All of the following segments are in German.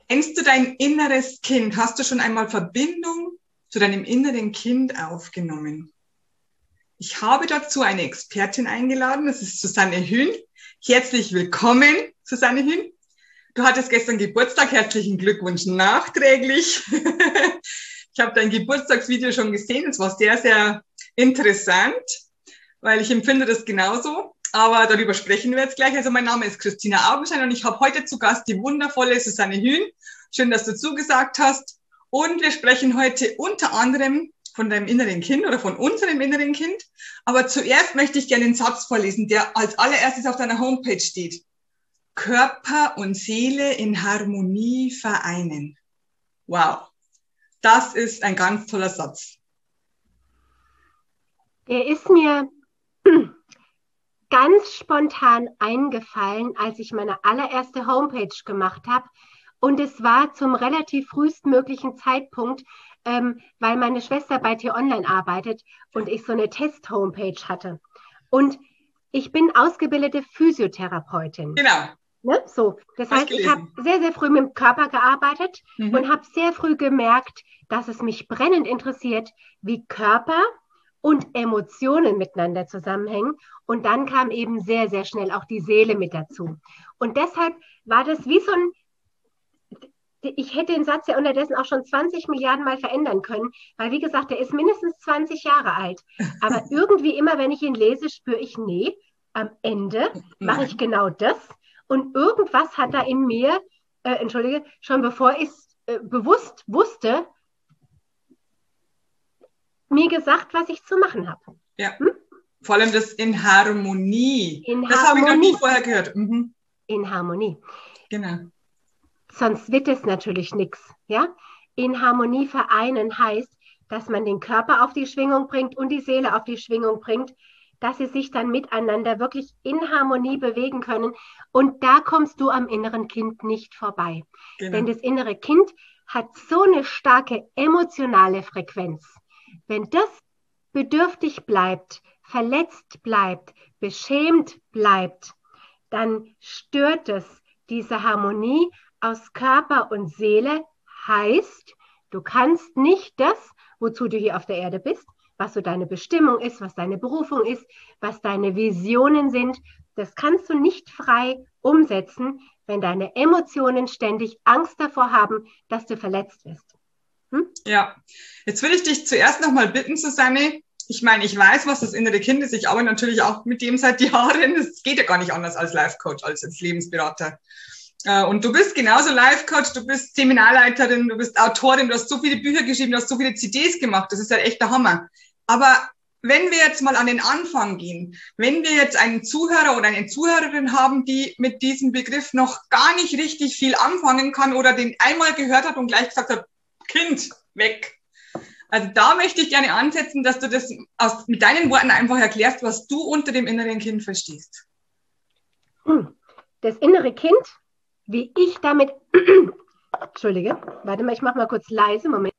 Kennst du dein inneres Kind? Hast du schon einmal Verbindung zu deinem inneren Kind aufgenommen? Ich habe dazu eine Expertin eingeladen, das ist Susanne Hühn. Herzlich willkommen, Susanne Hühn. Du hattest gestern Geburtstag, herzlichen Glückwunsch nachträglich. Ich habe dein Geburtstagsvideo schon gesehen, es war sehr, sehr interessant, weil ich empfinde das genauso. Aber darüber sprechen wir jetzt gleich. Also mein Name ist Christina Augenschein und ich habe heute zu Gast die wundervolle Susanne Hühn. Schön, dass du zugesagt hast. Und wir sprechen heute unter anderem von deinem inneren Kind oder von unserem inneren Kind. Aber zuerst möchte ich gerne den Satz vorlesen, der als allererstes auf deiner Homepage steht. Körper und Seele in Harmonie vereinen. Wow, das ist ein ganz toller Satz. Er ist mir ganz spontan eingefallen, als ich meine allererste Homepage gemacht habe. Und es war zum relativ frühestmöglichen Zeitpunkt, weil meine Schwester bei T-Online arbeitet und ich so eine Test-Homepage hatte. Und ich bin ausgebildete Physiotherapeutin. Genau. Ne? So. Das heißt, ich habe sehr, sehr früh mit dem Körper gearbeitet und habe sehr früh gemerkt, dass es mich brennend interessiert, wie Körper und Emotionen miteinander zusammenhängen. Und dann kam eben sehr, sehr schnell auch die Seele mit dazu. Und deshalb war das wie so ein, ich hätte den Satz ja unterdessen auch schon 20 Milliarden Mal verändern können, weil wie gesagt, der ist mindestens 20 Jahre alt. Aber irgendwie immer, wenn ich ihn lese, spüre ich, nee, am Ende mache ich genau das. Und irgendwas hat da in mir, schon bevor ich es bewusst wusste, mir gesagt, was ich zu machen habe. Ja, vor allem das in Harmonie. Das habe ich noch nie vorher gehört. In Harmonie. Genau. Sonst wird es natürlich nichts. Ja? In Harmonie vereinen heißt, dass man den Körper auf die Schwingung bringt und die Seele auf die Schwingung bringt, dass sie sich dann miteinander wirklich in Harmonie bewegen können. Und da kommst du am inneren Kind nicht vorbei. Genau. Denn das innere Kind hat so eine starke emotionale Frequenz. Wenn das bedürftig bleibt, verletzt bleibt, beschämt bleibt, dann stört es diese Harmonie aus Körper und Seele. Heißt, du kannst nicht das, wozu du hier auf der Erde bist, was so deine Bestimmung ist, was deine Berufung ist, was deine Visionen sind, das kannst du nicht frei umsetzen, wenn deine Emotionen ständig Angst davor haben, dass du verletzt wirst. Ja, jetzt will ich dich zuerst nochmal bitten, Susanne. Ich meine, ich weiß, was das innere Kind ist. Ich arbeite natürlich auch mit dem seit Jahren. Es geht ja gar nicht anders als Life-Coach, als Lebensberater. Und du bist genauso Life-Coach, du bist Seminarleiterin, du bist Autorin, du hast so viele Bücher geschrieben, du hast so viele CDs gemacht. Das ist ja echt der Hammer. Aber wenn wir jetzt mal an den Anfang gehen, wenn wir jetzt einen Zuhörer oder eine Zuhörerin haben, die mit diesem Begriff noch gar nicht richtig viel anfangen kann oder den einmal gehört hat und gleich gesagt hat, Kind, weg. Also da möchte ich gerne ansetzen, dass du das mit deinen Worten einfach erklärst, was du unter dem inneren Kind verstehst. Das innere Kind, wie ich damit, Entschuldige, warte mal, ich mache mal kurz leise, Moment.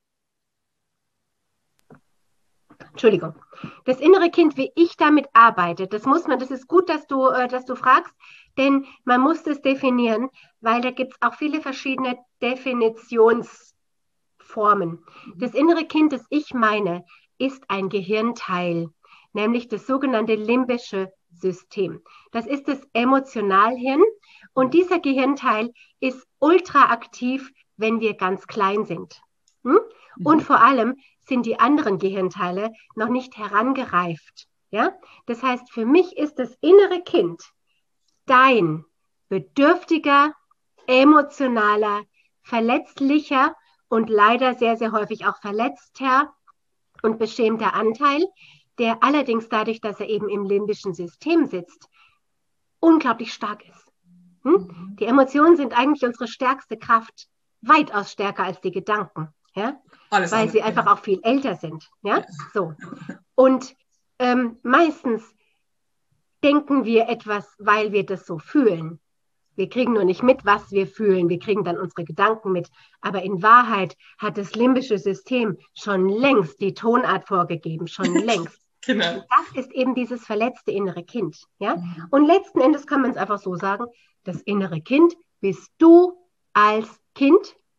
Entschuldigung. Das innere Kind, wie ich damit arbeite, das ist gut, dass du fragst, denn man muss das definieren, weil da gibt es auch viele verschiedene Definitionsformen. Das innere Kind, das ich meine, ist ein Gehirnteil, nämlich das sogenannte limbische System. Das ist das Emotionalhirn und dieser Gehirnteil ist ultra aktiv, wenn wir ganz klein sind. Und vor allem sind die anderen Gehirnteile noch nicht herangereift. Ja? Das heißt, für mich ist das innere Kind dein bedürftiger, emotionaler, verletzlicher und leider sehr, sehr häufig auch verletzter und beschämter Anteil, der allerdings dadurch, dass er eben im limbischen System sitzt, unglaublich stark ist. Die Emotionen sind eigentlich unsere stärkste Kraft, weitaus stärker als die Gedanken. Ja? Weil sie einfach auch viel älter sind. Ja? So. Und meistens denken wir etwas, weil wir das so fühlen. Wir kriegen nur nicht mit, was wir fühlen. Wir kriegen dann unsere Gedanken mit. Aber in Wahrheit hat das limbische System schon längst die Tonart vorgegeben. Schon längst. Genau. Das ist eben dieses verletzte innere Kind. Ja? Und letzten Endes kann man es einfach so sagen, das innere Kind bist du als Kind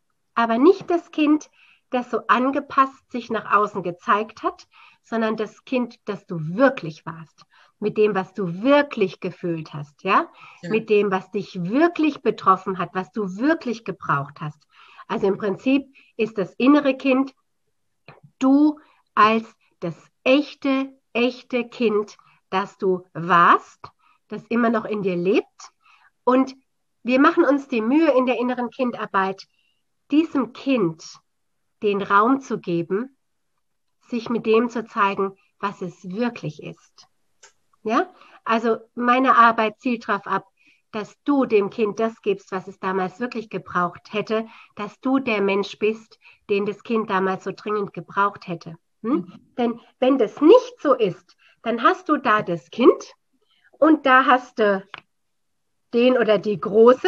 aber nicht das Kind, das so angepasst sich nach außen gezeigt hat, sondern das Kind, das du wirklich warst, mit dem, was du wirklich gefühlt hast, ja? Mit dem, was dich wirklich betroffen hat, was du wirklich gebraucht hast. Also im Prinzip ist das innere Kind du als das echte Kind, das du warst, das immer noch in dir lebt. Und wir machen uns die Mühe in der inneren Kindarbeit, diesem Kind den Raum zu geben, sich mit dem zu zeigen, was es wirklich ist. Ja? Also meine Arbeit zielt darauf ab, dass du dem Kind das gibst, was es damals wirklich gebraucht hätte, dass du der Mensch bist, den das Kind damals so dringend gebraucht hätte. Denn wenn das nicht so ist, dann hast du da das Kind und da hast du den oder die Große,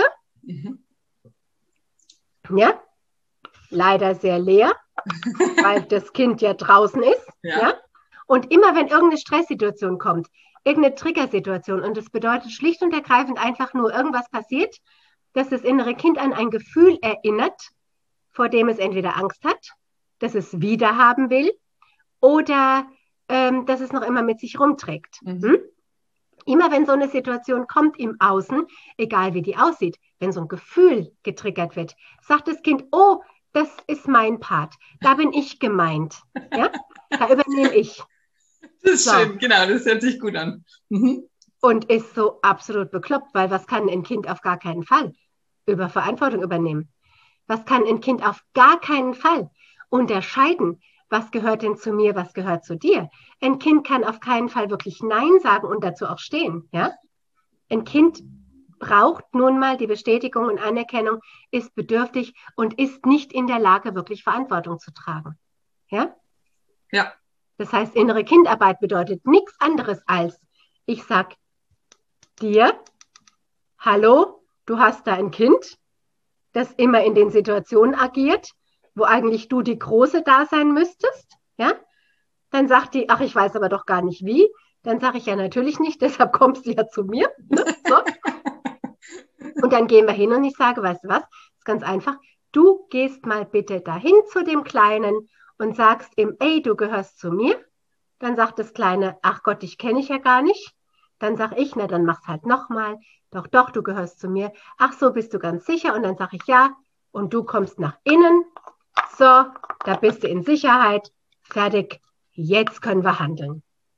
ja, leider sehr leer, weil das Kind ja draußen ist, ja. Und immer wenn irgendeine Stresssituation kommt, irgendeine Triggersituation, und das bedeutet schlicht und ergreifend einfach nur irgendwas passiert, dass das innere Kind an ein Gefühl erinnert, vor dem es entweder Angst hat, dass es wieder haben will oder dass es noch immer mit sich rumträgt. Immer wenn so eine Situation kommt im Außen, egal wie die aussieht, wenn so ein Gefühl getriggert wird, sagt das Kind, oh, das ist mein Part, da bin ich gemeint, ja? Da übernehme ich. Das ist schön, genau, das hört sich gut an. Und ist so absolut bekloppt, weil was kann ein Kind auf gar keinen Fall über Verantwortung übernehmen? Was kann ein Kind auf gar keinen Fall unterscheiden? Was gehört denn zu mir, was gehört zu dir? Ein Kind kann auf keinen Fall wirklich Nein sagen und dazu auch stehen. Ja? Ein Kind braucht nun mal die Bestätigung und Anerkennung, ist bedürftig und ist nicht in der Lage, wirklich Verantwortung zu tragen. Ja? Ja. Das heißt, innere Kindarbeit bedeutet nichts anderes als, ich sag dir, hallo, du hast da ein Kind, das immer in den Situationen agiert, wo eigentlich du die Große da sein müsstest, ja? Dann sagt die, ach, ich weiß aber doch gar nicht wie. Dann sage ich ja natürlich nicht, deshalb kommst du ja zu mir. Ne? So. Und dann gehen wir hin und ich sage, weißt du was, das ist ganz einfach, du gehst mal bitte dahin zu dem Kleinen und sagst ihm, ey, du gehörst zu mir. Dann sagt das Kleine, ach Gott, dich kenne ich ja gar nicht. Dann sage ich, na, dann mach's halt nochmal. Doch, doch, du gehörst zu mir. Ach so, bist du ganz sicher? Und dann sage ich, ja. Und du kommst nach innen. So, da bist du in Sicherheit. Fertig. Jetzt können wir handeln.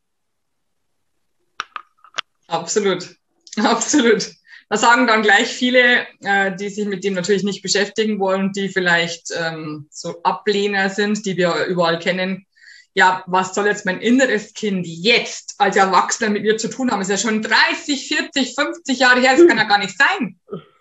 Absolut. Absolut. Da sagen dann gleich viele, die sich mit dem natürlich nicht beschäftigen wollen, die vielleicht so Ablehner sind, die wir überall kennen. Ja, was soll jetzt mein inneres Kind jetzt als Erwachsener mit mir zu tun haben? Das ist ja schon 30, 40, 50 Jahre her, das kann ja gar nicht sein.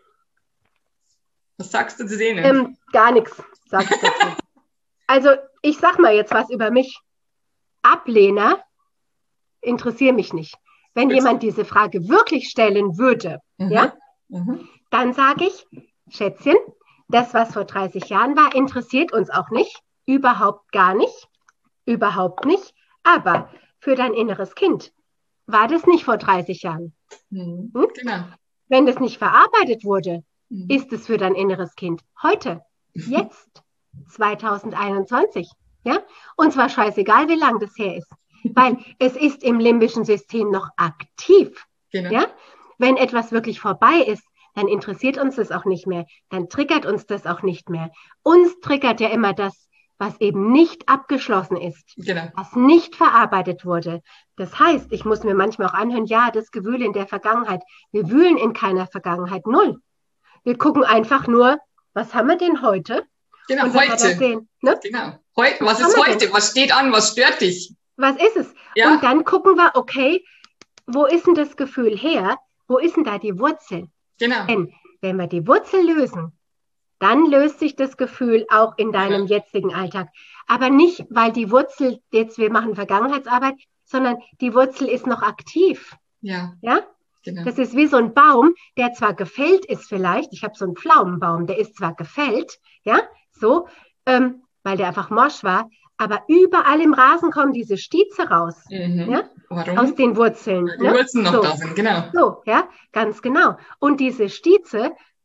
Was sagst du zu denen? Gar nichts, sag ich dazu. Also, ich sag mal jetzt was über mich. Ablehner interessieren mich nicht. Wenn jemand diese Frage wirklich stellen würde, dann sage ich, Schätzchen, das, was vor 30 Jahren war, interessiert uns auch nicht. Überhaupt gar nicht. Überhaupt nicht. Aber für dein inneres Kind war das nicht vor 30 Jahren. Genau. Wenn das nicht verarbeitet wurde, ist es für dein inneres Kind heute, jetzt, 2021. Ja? Und zwar scheißegal, wie lang das her ist. Weil es ist im limbischen System noch aktiv. Genau. Ja? Wenn etwas wirklich vorbei ist, dann interessiert uns das auch nicht mehr. Dann triggert uns das auch nicht mehr. Uns triggert ja immer das, was eben nicht abgeschlossen ist, was nicht verarbeitet wurde. Das heißt, ich muss mir manchmal auch anhören, ja, das Gewühl in der Vergangenheit. Wir wühlen in keiner Vergangenheit, null. Wir gucken einfach nur, was haben wir denn heute? Genau, und heute. Sehen, ne? Genau. Was ist heute? Denn? Was steht an? Was stört dich? Was ist es? Ja? Und dann gucken wir, okay, wo ist denn das Gefühl her? Wo ist denn da die Wurzel? Genau. Denn wenn wir die Wurzel lösen, dann löst sich das Gefühl auch in deinem jetzigen Alltag. Aber nicht, weil die Wurzel, jetzt wir machen Vergangenheitsarbeit, sondern die Wurzel ist noch aktiv. Ja. Ja? Genau. Das ist wie so ein Baum, der zwar gefällt ist vielleicht, ich habe so einen Pflaumenbaum, der ist zwar gefällt, ja, so, weil der einfach morsch war, aber überall im Rasen kommen diese Stieze raus, ja, Warum? aus den Wurzeln. Die Wurzeln noch da sind, genau. So, ja, ganz genau. Und diese Stieze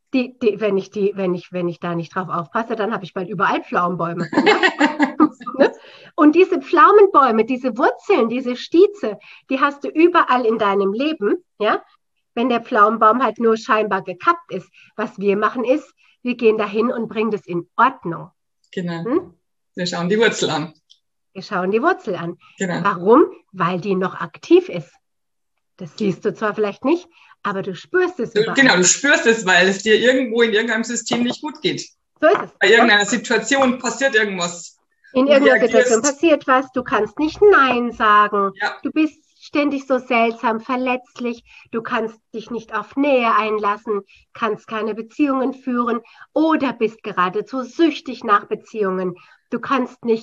wenn ich da nicht drauf aufpasse, dann habe ich bald überall Pflaumenbäume. Ja? Ne? Und diese Pflaumenbäume, diese Wurzeln, diese Stieze, die hast du überall in deinem Leben, ja? Wenn der Pflaumenbaum halt nur scheinbar gekappt ist. Was wir machen ist, wir gehen dahin und bringen das in Ordnung. Genau. Wir schauen die Wurzel an. Wir schauen die Wurzel an. Genau. Warum? Weil die noch aktiv ist. Das siehst du zwar vielleicht nicht, aber du spürst es überall. Genau, du spürst es, weil es dir irgendwo in irgendeinem System nicht gut geht. So ist es. Bei irgendeiner Situation passiert irgendwas. In irgendeiner Situation passiert was, du kannst nicht Nein sagen, Ja. Du bist ständig so seltsam, verletzlich, du kannst dich nicht auf Nähe einlassen, kannst keine Beziehungen führen oder bist geradezu süchtig nach Beziehungen. Du kannst nicht,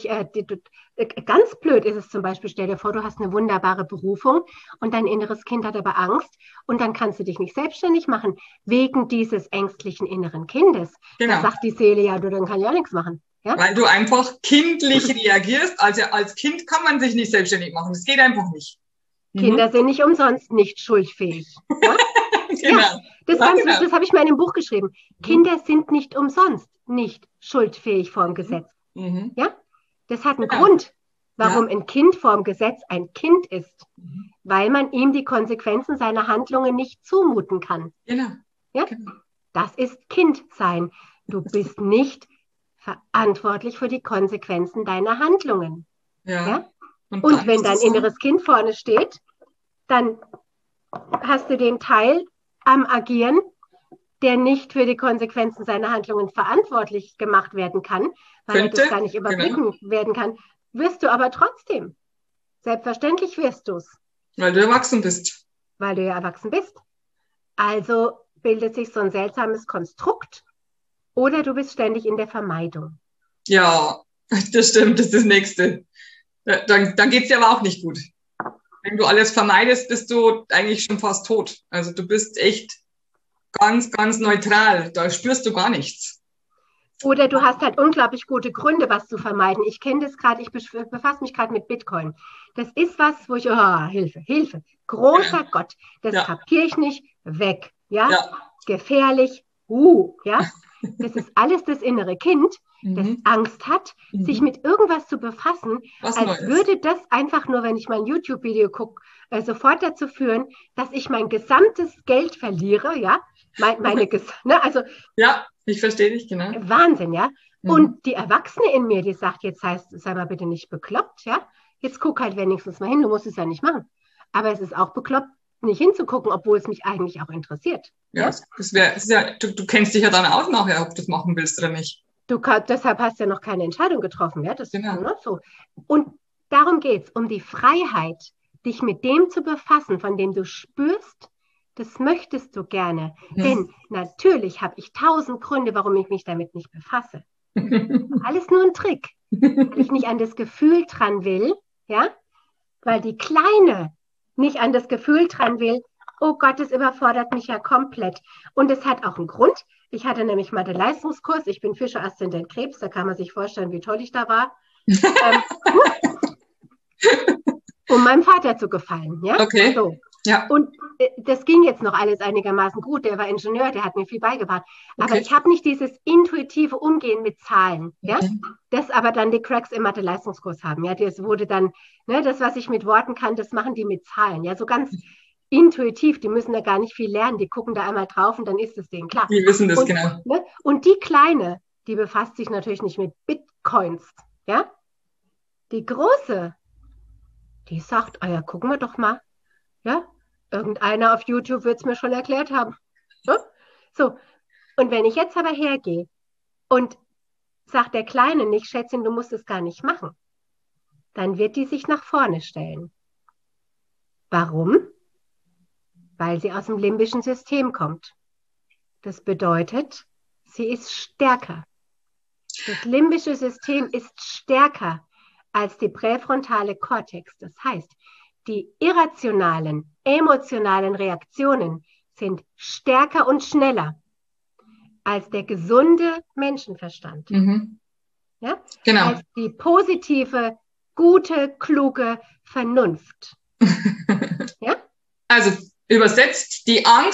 ganz blöd ist es zum Beispiel, stell dir vor, du hast eine wunderbare Berufung und dein inneres Kind hat aber Angst und dann kannst du dich nicht selbstständig machen, wegen dieses ängstlichen inneren Kindes. Genau. Da sagt die Seele, ja, du, dann kann ich auch nichts machen. Ja? Weil du einfach kindlich reagierst. Also als Kind kann man sich nicht selbstständig machen. Das geht einfach nicht. Kinder sind nicht umsonst nicht schuldfähig. Ja? Genau. Ja, das habe ich mal in einem Buch geschrieben. Kinder sind nicht umsonst nicht schuldfähig vor dem Gesetz. Ja? Das hat einen Grund, warum ein Kind vor dem Gesetz ein Kind ist. Weil man ihm die Konsequenzen seiner Handlungen nicht zumuten kann. Genau. Ja? Das ist Kindsein. Du bist nicht verantwortlich für die Konsequenzen deiner Handlungen. Ja? Und wenn dein inneres Kind vorne steht, dann hast du den Teil am Agieren, der nicht für die Konsequenzen seiner Handlungen verantwortlich gemacht werden kann, weil er das gar nicht überblicken werden kann, wirst du aber trotzdem. Selbstverständlich wirst du es. Weil du erwachsen bist. Weil du ja erwachsen bist. Also bildet sich so ein seltsames Konstrukt oder du bist ständig in der Vermeidung. Ja, das stimmt, das ist das Nächste. Dann geht es dir aber auch nicht gut. Wenn du alles vermeidest, bist du eigentlich schon fast tot. Also du bist echt ganz, ganz neutral. Da spürst du gar nichts. Oder du hast halt unglaublich gute Gründe, was zu vermeiden. Ich kenne das gerade, ich befasse mich gerade mit Bitcoin. Das ist was, wo ich, Hilfe, großer Gott, das kapiere ich nicht, weg, ja? Gefährlich, ja? Das ist alles das innere Kind, das Angst hat, sich mit irgendwas zu befassen, als würde das einfach nur, wenn ich mein YouTube-Video gucke, sofort dazu führen, dass ich mein gesamtes Geld verliere, ja? Ja, ich verstehe dich, genau. Wahnsinn, ja? Und die Erwachsene in mir, die sagt, jetzt sei mal bitte nicht bekloppt, ja? Jetzt guck halt wenigstens mal hin, du musst es ja nicht machen. Aber es ist auch bekloppt, nicht hinzugucken, obwohl es mich eigentlich auch interessiert. Ja, du kennst dich ja dann aus nachher, ob du das machen willst oder nicht. Deshalb hast du ja noch keine Entscheidung getroffen, ja? Das ist so. Und darum geht es, um die Freiheit, dich mit dem zu befassen, von dem du spürst, das möchtest du gerne. Denn natürlich habe ich 1000 Gründe, warum ich mich damit nicht befasse. Alles nur ein Trick, weil ich nicht an das Gefühl dran will, ja? Weil die Kleine nicht an das Gefühl dran will, oh Gott, das überfordert mich ja komplett. Und es hat auch einen Grund. Ich hatte nämlich mal den Leistungskurs, ich bin Fischer-Aszendent Krebs, da kann man sich vorstellen, wie toll ich da war. Um meinem Vater zu gefallen. Ja? Okay. So. Ja. Und das ging jetzt noch alles einigermaßen gut. Der war Ingenieur, der hat mir viel beigebracht. Aber ich habe nicht dieses intuitive Umgehen mit Zahlen, ja? Das aber dann die Cracks im Mathe-Leistungskurs haben. Ja? Das wurde dann, das, was ich mit Worten kann, das machen die mit Zahlen. Ja, so ganz intuitiv, die müssen da gar nicht viel lernen. Die gucken da einmal drauf und dann ist es denen klar. Die wissen das, genau. Und die Kleine, die befasst sich natürlich nicht mit Bitcoins, ja? Die Große, die sagt, ja, gucken wir doch mal, ja? Irgendeiner auf YouTube wird es mir schon erklärt haben. Ja? So, und wenn ich jetzt aber hergehe und sage der Kleine nicht, Schätzchen, du musst es gar nicht machen, dann wird die sich nach vorne stellen. Warum? Weil sie aus dem limbischen System kommt. Das bedeutet, sie ist stärker. Das limbische System ist stärker als die präfrontale Kortex. Das heißt, die irrationalen, emotionalen Reaktionen sind stärker und schneller als der gesunde Menschenverstand. Ja? Genau. Als die positive, gute, kluge Vernunft. Ja? Also übersetzt, die Angst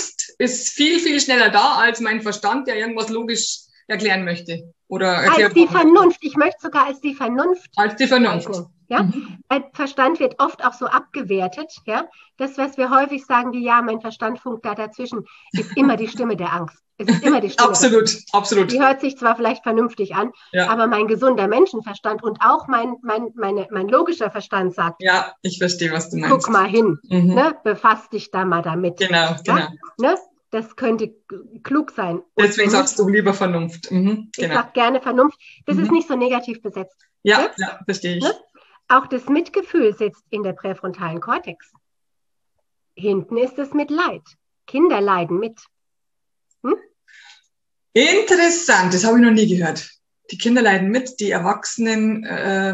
ist viel, viel schneller da als mein Verstand, der irgendwas logisch erklären möchte. Oder als die Vernunft. Ich möchte sogar als die Vernunft. Als die Vernunft. Ja? Weil Verstand wird oft auch so abgewertet. Ja? Das, was wir häufig sagen, wie ja, mein Verstand funkt da dazwischen, ist immer die Stimme der Angst. Es ist immer die Stimme absolut, absolut. Die hört sich zwar vielleicht vernünftig an, aber mein gesunder Menschenverstand und auch mein logischer Verstand sagt, ja, ich verstehe, was du meinst. Guck mal hin, ne? Befass dich da mal damit. Genau, genau. Ne? Das könnte klug sein. Deswegen sagst du lieber Vernunft. Ich sage gerne Vernunft. Das ist nicht so negativ besetzt. Ja, verstehe ich. Ne? Auch das Mitgefühl sitzt in der präfrontalen Kortex. Hinten ist das Mitleid. Kinder leiden mit. Interessant, das habe ich noch nie gehört. Die Kinder leiden mit, die Erwachsenen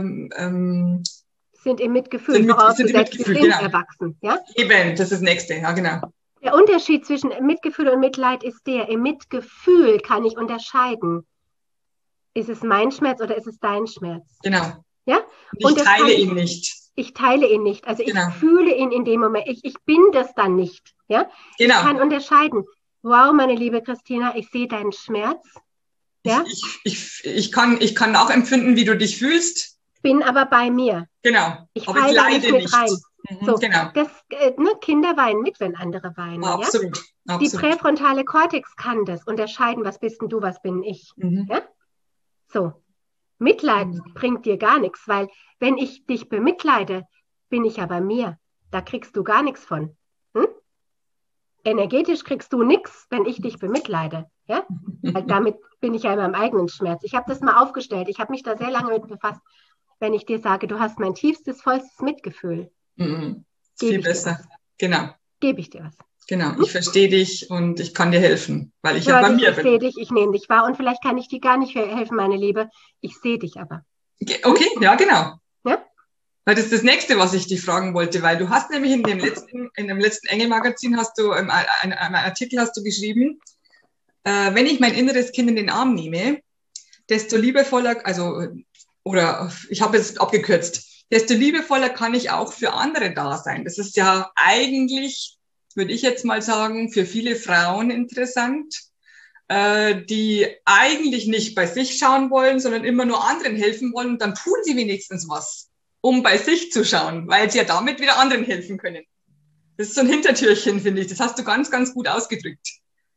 sind im Mitgefühl. Sind im Mitgefühl, genau. Erwachsen. Ja? Eben, das ist das Nächste, ja genau. Der Unterschied zwischen Mitgefühl und Mitleid ist im Mitgefühl kann ich unterscheiden. Ist es mein Schmerz oder ist es dein Schmerz? Genau. Ja? Und ich teile ihn nicht. Ich teile ihn nicht. Also ich fühle ihn in dem Moment. Ich bin das dann nicht. Ja? Genau. Ich kann unterscheiden. Wow, meine liebe Christina, ich sehe deinen Schmerz. Ja? Ich kann auch empfinden, wie du dich fühlst. Bin aber bei mir. Genau. Ich falle da nicht mit rein. So, genau. Kinder weinen mit, wenn andere weinen. Absolut. Ja? Absolut. Die präfrontale Kortex kann das unterscheiden, was bist denn du, was bin ich. Ja? So, Mitleid bringt dir gar nichts, weil wenn ich dich bemitleide, bin ich ja bei mir. Da kriegst du gar nichts von. Energetisch kriegst du nichts, wenn ich dich bemitleide. Ja? Weil damit bin ich ja in meinem eigenen Schmerz. Ich habe das mal aufgestellt. Ich habe mich da sehr lange mit befasst. Wenn ich dir sage, du hast mein tiefstes, vollstes Mitgefühl. Viel besser. Genau. Gebe ich dir was. Genau, ich verstehe dich und ich kann dir helfen, weil ich ja bei mir bin. Ich sehe dich, ich nehme dich wahr und vielleicht kann ich dir gar nicht helfen, meine Liebe. Ich sehe dich aber. Okay, ja, genau. Ja? Weil das ist das Nächste, was ich dich fragen wollte, weil du hast nämlich in dem letzten Engel-Magazin hast du einen Artikel hast du geschrieben, wenn ich mein inneres Kind in den Arm nehme, desto liebevoller, oder ich habe es abgekürzt, desto liebevoller kann ich auch für andere da sein. Das ist ja eigentlich, würde ich jetzt mal sagen, für viele Frauen interessant, die eigentlich nicht bei sich schauen wollen, sondern immer nur anderen helfen wollen. Und dann tun sie wenigstens was, um bei sich zu schauen, weil sie ja damit wieder anderen helfen können. Das ist so ein Hintertürchen, finde ich. Das hast du ganz, ganz gut ausgedrückt.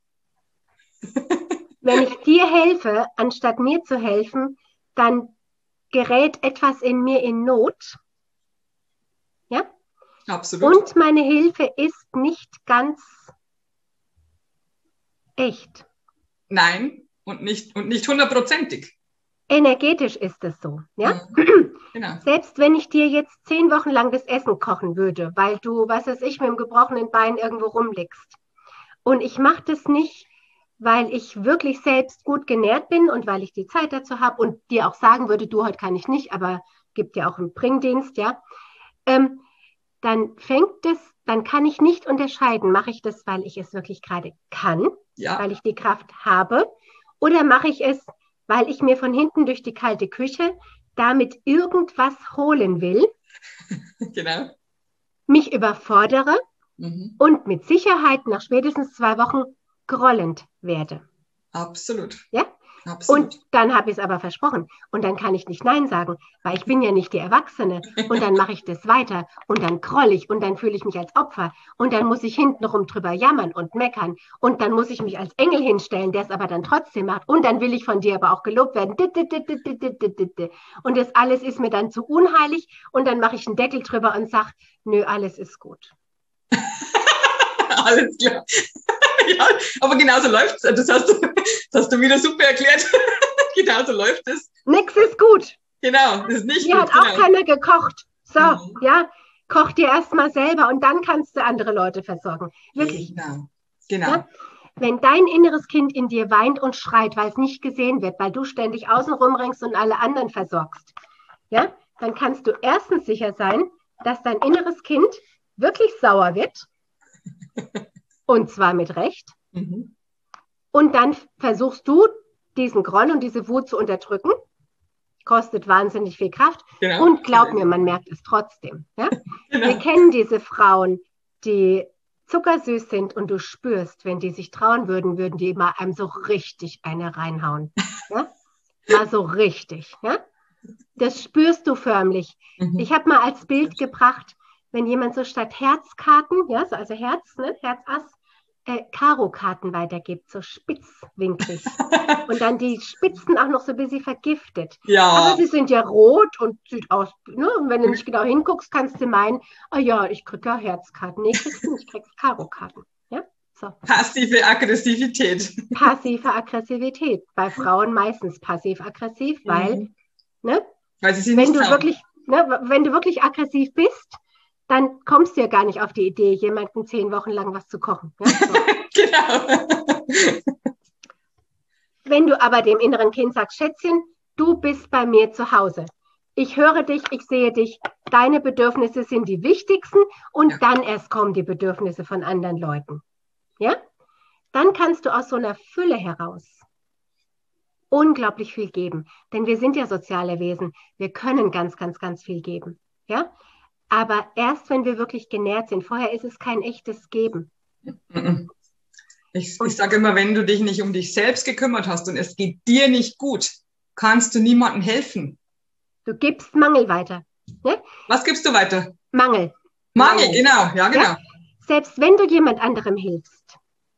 Wenn ich dir helfe, anstatt mir zu helfen, dann gerät etwas in mir in Not. Ja? Absolut. Und meine Hilfe ist nicht ganz echt. Nein, und nicht 100%ig. Energetisch ist es so. Ja? Genau. Selbst wenn ich dir jetzt 10 Wochen lang das Essen kochen würde, weil du, was weiß ich, mit dem gebrochenen Bein irgendwo rumliegst. Und ich mache das nicht, weil ich wirklich selbst gut genährt bin und weil ich die Zeit dazu habe und dir auch sagen würde, du, heute kann ich nicht, aber gibt ja auch einen Bringdienst, ja. Dann kann ich nicht unterscheiden, mache ich das, weil ich es wirklich gerade kann, weil ich die Kraft habe, oder mache ich es, weil ich mir von hinten durch die kalte Küche damit irgendwas holen will, genau. mich überfordere und mit Sicherheit nach spätestens 2 Wochen grollend werde. Absolut. Ja? Absolut. Und dann habe ich es aber versprochen. Und dann kann ich nicht Nein sagen, weil ich bin ja nicht die Erwachsene. Und dann mache ich das weiter. Und dann groll ich. Und dann fühle ich mich als Opfer. Und dann muss ich hintenrum drüber jammern und meckern. Und dann muss ich mich als Engel hinstellen, der es aber dann trotzdem macht. Und dann will ich von dir aber auch gelobt werden. Und das alles ist mir dann zu unheilig. Und dann mache ich einen Deckel drüber und sage, nö, alles ist gut. Alles klar. Ja, aber genauso läuft es. Das hast du wieder super erklärt. Genauso läuft es. Nix ist gut. Genau, das ist nicht Hier gut. Hat auch keiner gekocht. So, ja, koch dir erstmal selber und dann kannst du andere Leute versorgen. Wirklich. Genau. Ja? Wenn dein inneres Kind in dir weint und schreit, weil es nicht gesehen wird, weil du ständig außen rumringst und alle anderen versorgst, ja, dann kannst du erstens sicher sein, dass dein inneres Kind wirklich sauer wird. Und zwar mit Recht. Und dann versuchst du, diesen Groll und diese Wut zu unterdrücken. Kostet wahnsinnig viel Kraft. Genau. Und glaub mir, man merkt es trotzdem. Ja? Genau. Wir kennen diese Frauen, die zuckersüß sind und du spürst, wenn die sich trauen würden, würden die mal einem so richtig eine reinhauen. Ja? Mal so richtig. Ja? Das spürst du förmlich. Ich habe mal als Bild gebracht, wenn jemand so statt Herzkarten, ja, so also Herz, ne, Herz-Ass, Karo-Karten weitergibt, so spitzwinklig. Und dann die Spitzen auch noch so ein bisschen vergiftet. Ja. Aber sie sind ja rot und sieht aus, ne? Und wenn du nicht genau hinguckst, kannst du meinen, oh ja, ich krieg ja Herzkarten. Nee, kriegst du nicht, kriegst Karo-Karten. Ja? So. Passive Aggressivität. Passive Aggressivität. Bei Frauen meistens passiv-aggressiv, weil, ne? Weil sie sich wenn nicht du trauen. wirklich, ne, wenn du wirklich aggressiv bist, dann kommst du ja gar nicht auf die Idee, jemandem 10 Wochen lang was zu kochen. Ja? So. Genau. Wenn du aber dem inneren Kind sagst, Schätzchen, du bist bei mir zu Hause. Ich höre dich, ich sehe dich. Deine Bedürfnisse sind die wichtigsten und dann erst kommen die Bedürfnisse von anderen Leuten. Ja? Dann kannst du aus so einer Fülle heraus unglaublich viel geben. Denn wir sind ja soziale Wesen. Wir können ganz, ganz, ganz viel geben. Ja? Aber erst, wenn wir wirklich genährt sind. Vorher ist es kein echtes Geben. Ich sage immer, wenn du dich nicht um dich selbst gekümmert hast und es geht dir nicht gut, kannst du niemandem helfen. Du gibst Mangel weiter. Ne? Was gibst du weiter? Mangel. Mangel, genau. Ja, genau. Ja? Selbst wenn du jemand anderem hilfst.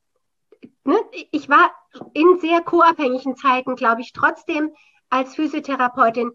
Ne? Ich war in sehr co-abhängigen Zeiten, glaube ich, trotzdem als Physiotherapeutin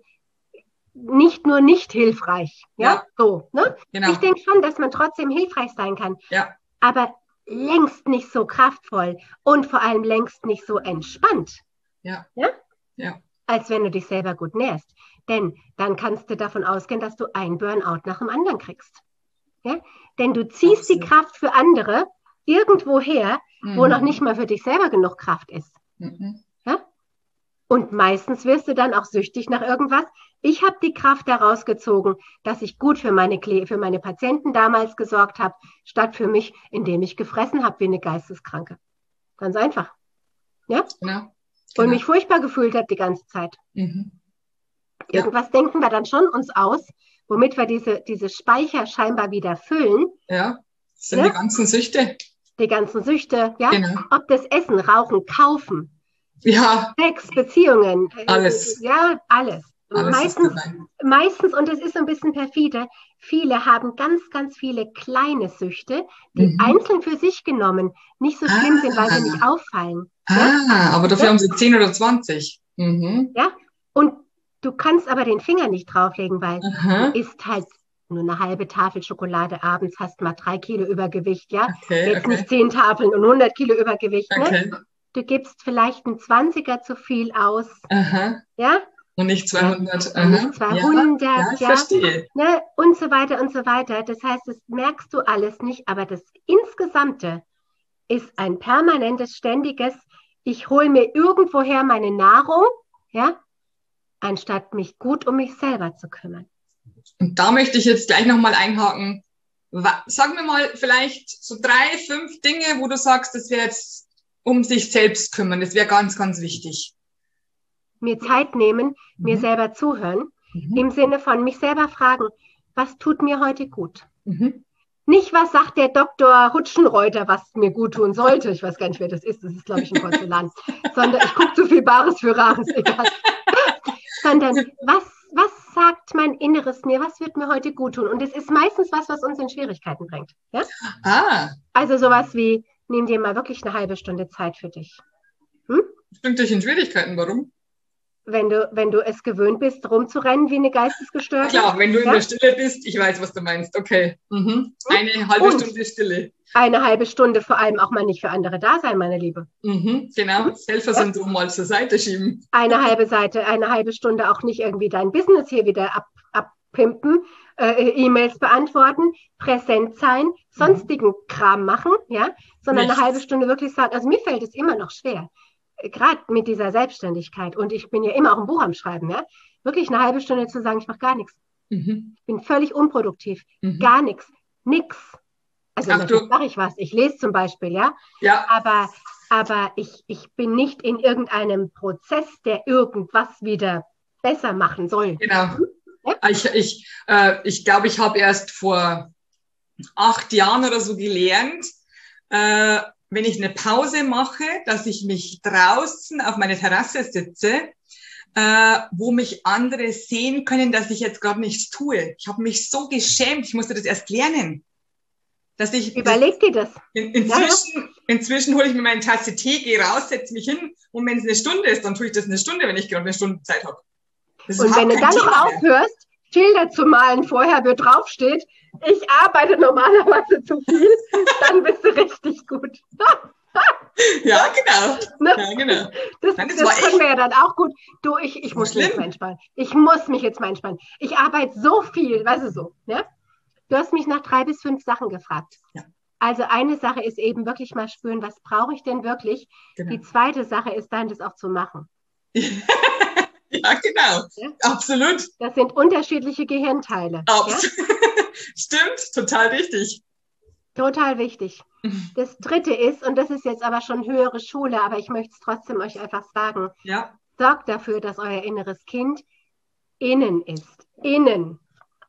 nicht nur nicht hilfreich. Ja. So, ne? Genau. Ich denke schon, dass man trotzdem hilfreich sein kann. Ja. Aber längst nicht so kraftvoll und vor allem längst nicht so entspannt. Ja. Ja? Ja. Als wenn du dich selber gut nährst. Denn dann kannst du davon ausgehen, dass du ein Burnout nach dem anderen kriegst. Ja? Denn du ziehst die Kraft für andere irgendwo her, wo noch nicht mal für dich selber genug Kraft ist. Ja? Und meistens wirst du dann auch süchtig nach irgendwas. Ich habe die Kraft daraus gezogen, dass ich gut für meine Patienten damals gesorgt habe, statt für mich, indem ich gefressen habe wie eine Geisteskranke. Ganz einfach. Ja? Genau. Und mich furchtbar gefühlt habe die ganze Zeit. Irgendwas denken wir dann schon uns aus, womit wir diese Speicher scheinbar wieder füllen. Ja, das sind die ganzen Süchte. Die ganzen Süchte, ja. Genau. Ob das Essen, Rauchen, Kaufen, ja. Sex, Beziehungen. Alles. Ja, alles. Meistens, und das ist so ein bisschen perfide, viele haben ganz, ganz viele kleine Süchte, die einzeln für sich genommen nicht so schlimm sind, weil sie nicht auffallen. Aber dafür haben sie 10 oder 20. Ja, und du kannst aber den Finger nicht drauflegen, weil du isst halt nur eine halbe Tafel Schokolade abends, hast mal 3 Kilo Übergewicht, ja. Jetzt nicht 10 Tafeln und 100 Kilo Übergewicht, ne? Du gibst vielleicht einen 20er zu viel aus, ja. Und nicht 200. Und nicht 200, ja. Ich verstehe. Ne? Und so weiter und so weiter. Das heißt, das merkst du alles nicht, aber das Insgesamte ist ein permanentes, ständiges, ich hole mir irgendwoher meine Nahrung, ja, anstatt mich gut um mich selber zu kümmern. Und da möchte ich jetzt gleich nochmal einhaken. Sag mir mal vielleicht so 3, 5 Dinge, wo du sagst, das wäre jetzt um sich selbst kümmern. Das wäre ganz, ganz wichtig. Mir Zeit nehmen, mir selber zuhören, im Sinne von mich selber fragen, was tut mir heute gut? Nicht, was sagt der Dr. Hutschenreuter, was mir gut tun sollte. Ich weiß gar nicht, wer das ist. Das ist, glaube ich, ein Porzellan. Sondern ich gucke zu viel Bares für Rares. Egal. Sondern, was sagt mein Inneres mir? Was wird mir heute gut tun? Und es ist meistens was uns in Schwierigkeiten bringt. Ja? Also sowas wie, nimm dir mal wirklich eine halbe Stunde Zeit für dich. Bringt dich in Schwierigkeiten. Warum? Wenn du es gewöhnt bist, rumzurennen wie eine Geistesgestörte. Klar, wenn du in der Stille bist, ich weiß, was du meinst. Okay. Eine halbe Stunde Stille. Eine halbe Stunde vor allem auch mal nicht für andere da sein, meine Liebe. Genau, das Helfersyndrom mal zur Seite schieben. Eine halbe Stunde auch nicht irgendwie dein Business hier wieder abpimpen, E-Mails beantworten, präsent sein, sonstigen Kram machen, ja, sondern eine halbe Stunde wirklich sagen, also mir fällt es immer noch schwer. Gerade mit dieser Selbstständigkeit, und ich bin ja immer auch ein Buch am Schreiben, ja, wirklich eine halbe Stunde zu sagen, ich mache gar nichts. Ich bin völlig unproduktiv, gar nichts, nix. Also natürlich mache ich was, ich lese zum Beispiel, ja, aber ich bin nicht in irgendeinem Prozess, der irgendwas wieder besser machen soll. Genau. Ja? Ich glaube, ich habe erst vor 8 Jahren oder so gelernt, wenn ich eine Pause mache, dass ich mich draußen auf meine Terrasse sitze, wo mich andere sehen können, dass ich jetzt gerade nichts tue. Ich habe mich so geschämt, ich musste das erst lernen. Dass ich Überleg dir das. Inzwischen hole ich mir meine Tasse Tee, gehe raus, setze mich hin und wenn es eine Stunde ist, dann tue ich das eine Stunde, wenn ich gerade eine Stunde Zeit habe. Und wenn du dann noch aufhörst, Schilder zu malen vorher, wo drauf steht, ich arbeite normalerweise zu viel, dann bist du richtig gut. Ja, genau. Ne? Ja, genau. Das können wir ja dann auch gut. Du, ich muss mich jetzt mal entspannen. Ich muss mich jetzt mal entspannen. Ich arbeite so viel, weißt du so. Ne? Du hast mich nach 3 bis 5 Sachen gefragt. Ja. Also eine Sache ist eben wirklich mal spüren, was brauche ich denn wirklich? Genau. Die zweite Sache ist dann, das auch zu machen. Ja, genau. Ja? Absolut. Das sind unterschiedliche Gehirnteile. Ja? Stimmt, total wichtig. Total wichtig. Das dritte ist, und das ist jetzt aber schon höhere Schule, aber ich möchte es trotzdem euch einfach sagen, sorgt dafür, dass euer inneres Kind innen ist. Innen.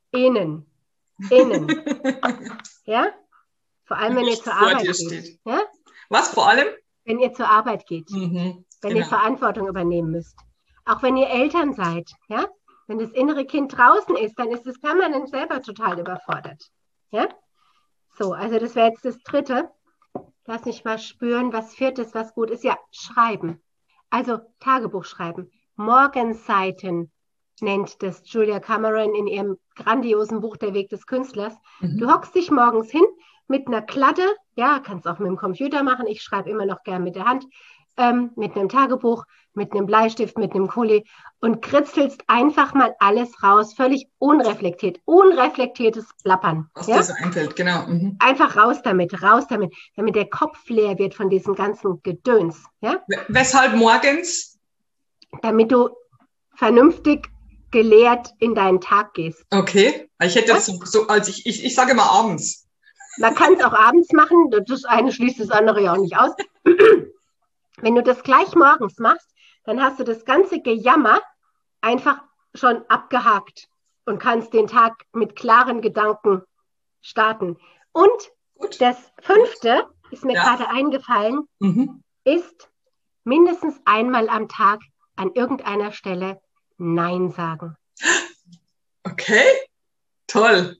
Ja? Vor allem, wenn ihr zur Arbeit geht. Ja? Was vor allem? Wenn ihr zur Arbeit geht. Wenn ihr Verantwortung übernehmen müsst. Auch wenn ihr Eltern seid. Ja? Wenn das innere Kind draußen ist, dann ist es permanent selber total überfordert. Ja? So, also das wäre jetzt das dritte. Lass mich mal spüren, was viertes, was gut ist. Ja, schreiben. Also Tagebuch schreiben. Morgenseiten nennt das Julia Cameron in ihrem grandiosen Buch Der Weg des Künstlers. Du hockst dich morgens hin mit einer Kladde, ja, kannst auch mit dem Computer machen, ich schreibe immer noch gern mit der Hand, mit einem Tagebuch, mit einem Bleistift, mit einem Kuli und kritzelst einfach mal alles raus, völlig unreflektiertes Plappern. Was dir so einfällt, genau. Einfach raus damit, damit der Kopf leer wird von diesem ganzen Gedöns. Ja? Weshalb morgens? Damit du vernünftig gelehrt in deinen Tag gehst. Okay, ich hätte das so als ich sage mal abends. Man kann es auch abends machen, das eine schließt das andere ja auch nicht aus. Wenn du das gleich morgens machst, dann hast du das ganze Gejammer einfach schon abgehakt und kannst den Tag mit klaren Gedanken starten. Und das 5. ist mir gerade eingefallen, ist mindestens einmal am Tag an irgendeiner Stelle Nein sagen. Okay, toll.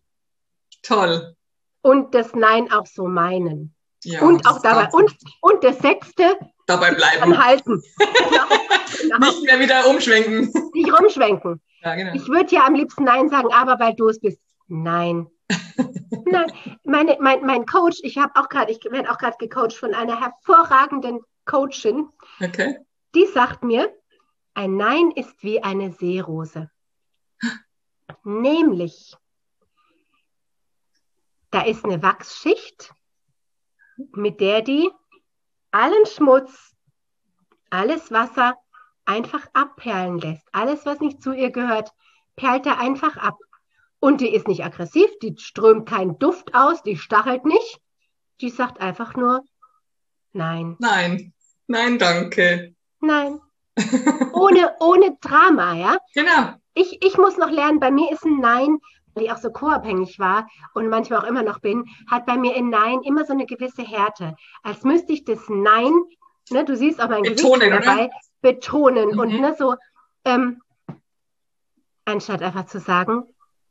Und das Nein auch so meinen. Ja, und auch dabei. Und das 6. dabei bleiben. Anhalten. Genau. Nicht mehr wieder umschwenken. Nicht rumschwenken. Ja, genau. Ich würde ja am liebsten Nein sagen, aber weil du es bist. Nein. Nein. Mein Coach, ich werde auch gerade gecoacht von einer hervorragenden Coachin. Okay. Die sagt mir, ein Nein ist wie eine Seerose. Nämlich, da ist eine Wachsschicht, mit der die allen Schmutz, alles Wasser einfach abperlen lässt. Alles, was nicht zu ihr gehört, perlt da einfach ab. Und die ist nicht aggressiv, die strömt keinen Duft aus, die stachelt nicht. Die sagt einfach nur Nein. Nein, danke. Nein. Ohne Drama, ja? Genau. Ich muss noch lernen, bei mir ist ein Nein, weil ich auch so co-abhängig war und manchmal auch immer noch bin, hat bei mir ein Nein immer so eine gewisse Härte. Als müsste ich das Nein, ne, du siehst auch mein Gesicht dabei, betonen. Und ne, so, anstatt einfach zu sagen,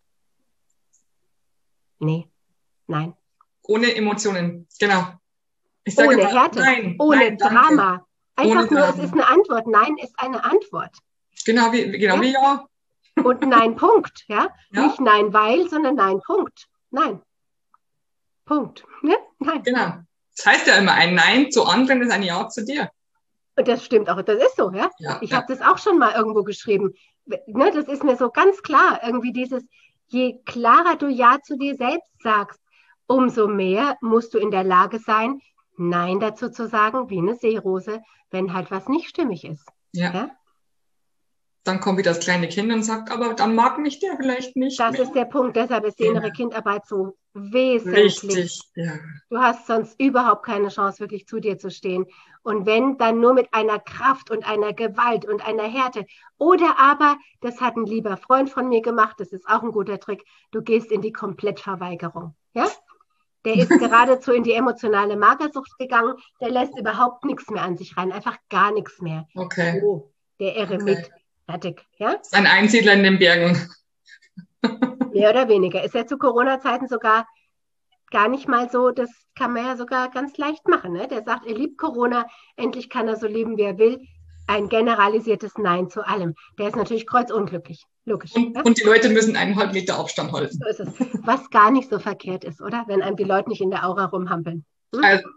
nee, nein. Ohne Emotionen, genau. Ich sage ohne Härte, ohne Drama. Einfach nur, es ist eine Antwort. Nein ist eine Antwort. Genau wie ja. Und Nein, Punkt. Ja? Nicht Nein, weil, sondern Nein, Punkt. Nein. Punkt. Ne? Nein. Genau. Das heißt ja immer, ein Nein zu anderen ist ein Ja zu dir. Und das stimmt auch. Das ist so. Ja? Ich habe das auch schon mal irgendwo geschrieben. Ne? Das ist mir so ganz klar. Irgendwie dieses, je klarer du Ja zu dir selbst sagst, umso mehr musst du in der Lage sein, Nein dazu zu sagen, wie eine Seerose, wenn halt was nicht stimmig ist. Ja? Dann kommt wieder das kleine Kind und sagt, aber dann mag mich der vielleicht nicht Das mehr. Ist der Punkt, deshalb ist die innere Kindarbeit so wesentlich. Richtig, ja. Du hast sonst überhaupt keine Chance, wirklich zu dir zu stehen. Und wenn, dann nur mit einer Kraft und einer Gewalt und einer Härte. Oder aber, das hat ein lieber Freund von mir gemacht, das ist auch ein guter Trick, du gehst in die Komplettverweigerung. Ja? Der ist geradezu in die emotionale Magersucht gegangen. Der lässt überhaupt nichts mehr an sich rein. Einfach gar nichts mehr. Okay. Oh, der Eremit. Okay. Fertig. Ja? Ist ein Einsiedler in den Bergen. Mehr oder weniger. Ist ja zu Corona-Zeiten sogar gar nicht mal so, das kann man ja sogar ganz leicht machen. Ne? Der sagt, er liebt Corona, endlich kann er so leben, wie er will. Ein generalisiertes Nein zu allem. Der ist natürlich kreuzunglücklich. Logisch. Ja? Und die Leute müssen 1,5 Meter Abstand halten. So ist es. Was gar nicht so verkehrt ist, oder? Wenn einem die Leute nicht in der Aura rumhampeln. Hm? Also,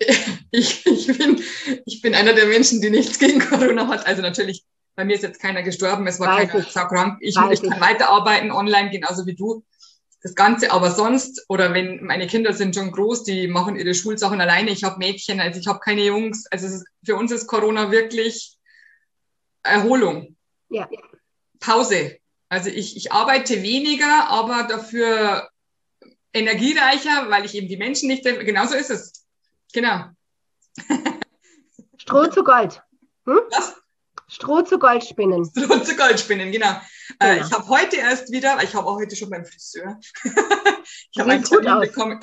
ich bin einer der Menschen, die nichts gegen Corona hat. Also natürlich, bei mir ist jetzt keiner gestorben, es war keiner saukrank. Ich kann weiterarbeiten online, genauso wie du. Das Ganze, aber sonst, oder wenn meine Kinder sind schon groß, die machen ihre Schulsachen alleine. Ich habe Mädchen, also ich habe keine Jungs. Also für uns ist Corona wirklich Erholung. Ja. Pause. Also ich arbeite weniger, aber dafür energiereicher, weil ich eben die Menschen nicht, genauso ist es. Genau. Stroh zu Gold. Hm? Was? Stroh zu Gold spinnen. Stroh zu Gold spinnen, genau. Ich habe heute erst wieder, ich habe auch heute schon beim Friseur, ich habe einen Termin bekommen.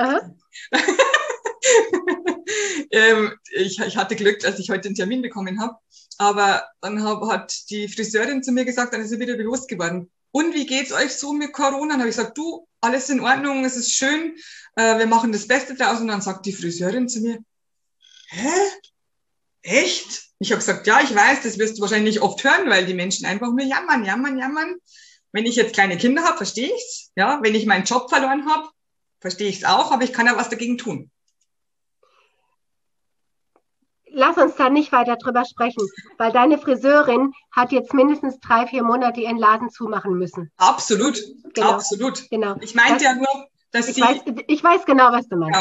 Ich hatte Glück, dass ich heute einen Termin bekommen habe. Aber dann hat die Friseurin zu mir gesagt, dann ist sie wieder bewusst geworden. Und wie geht's euch so mit Corona? Dann habe ich gesagt, du, alles in Ordnung, es ist schön, wir machen das Beste draus. Und dann sagt die Friseurin zu mir, hä? Echt? Ich habe gesagt, ja, ich weiß, das wirst du wahrscheinlich oft hören, weil die Menschen einfach nur jammern. Wenn ich jetzt kleine Kinder habe, verstehe ich's. Ja, wenn ich meinen Job verloren habe, verstehe ich's auch, aber ich kann ja was dagegen tun. Lass uns da nicht weiter drüber sprechen, weil deine Friseurin hat jetzt mindestens 3-4 Monate ihren Laden zumachen müssen. Absolut, genau. Absolut. Genau. Ich meinte ja nur, dass ich weiß genau, was du meinst.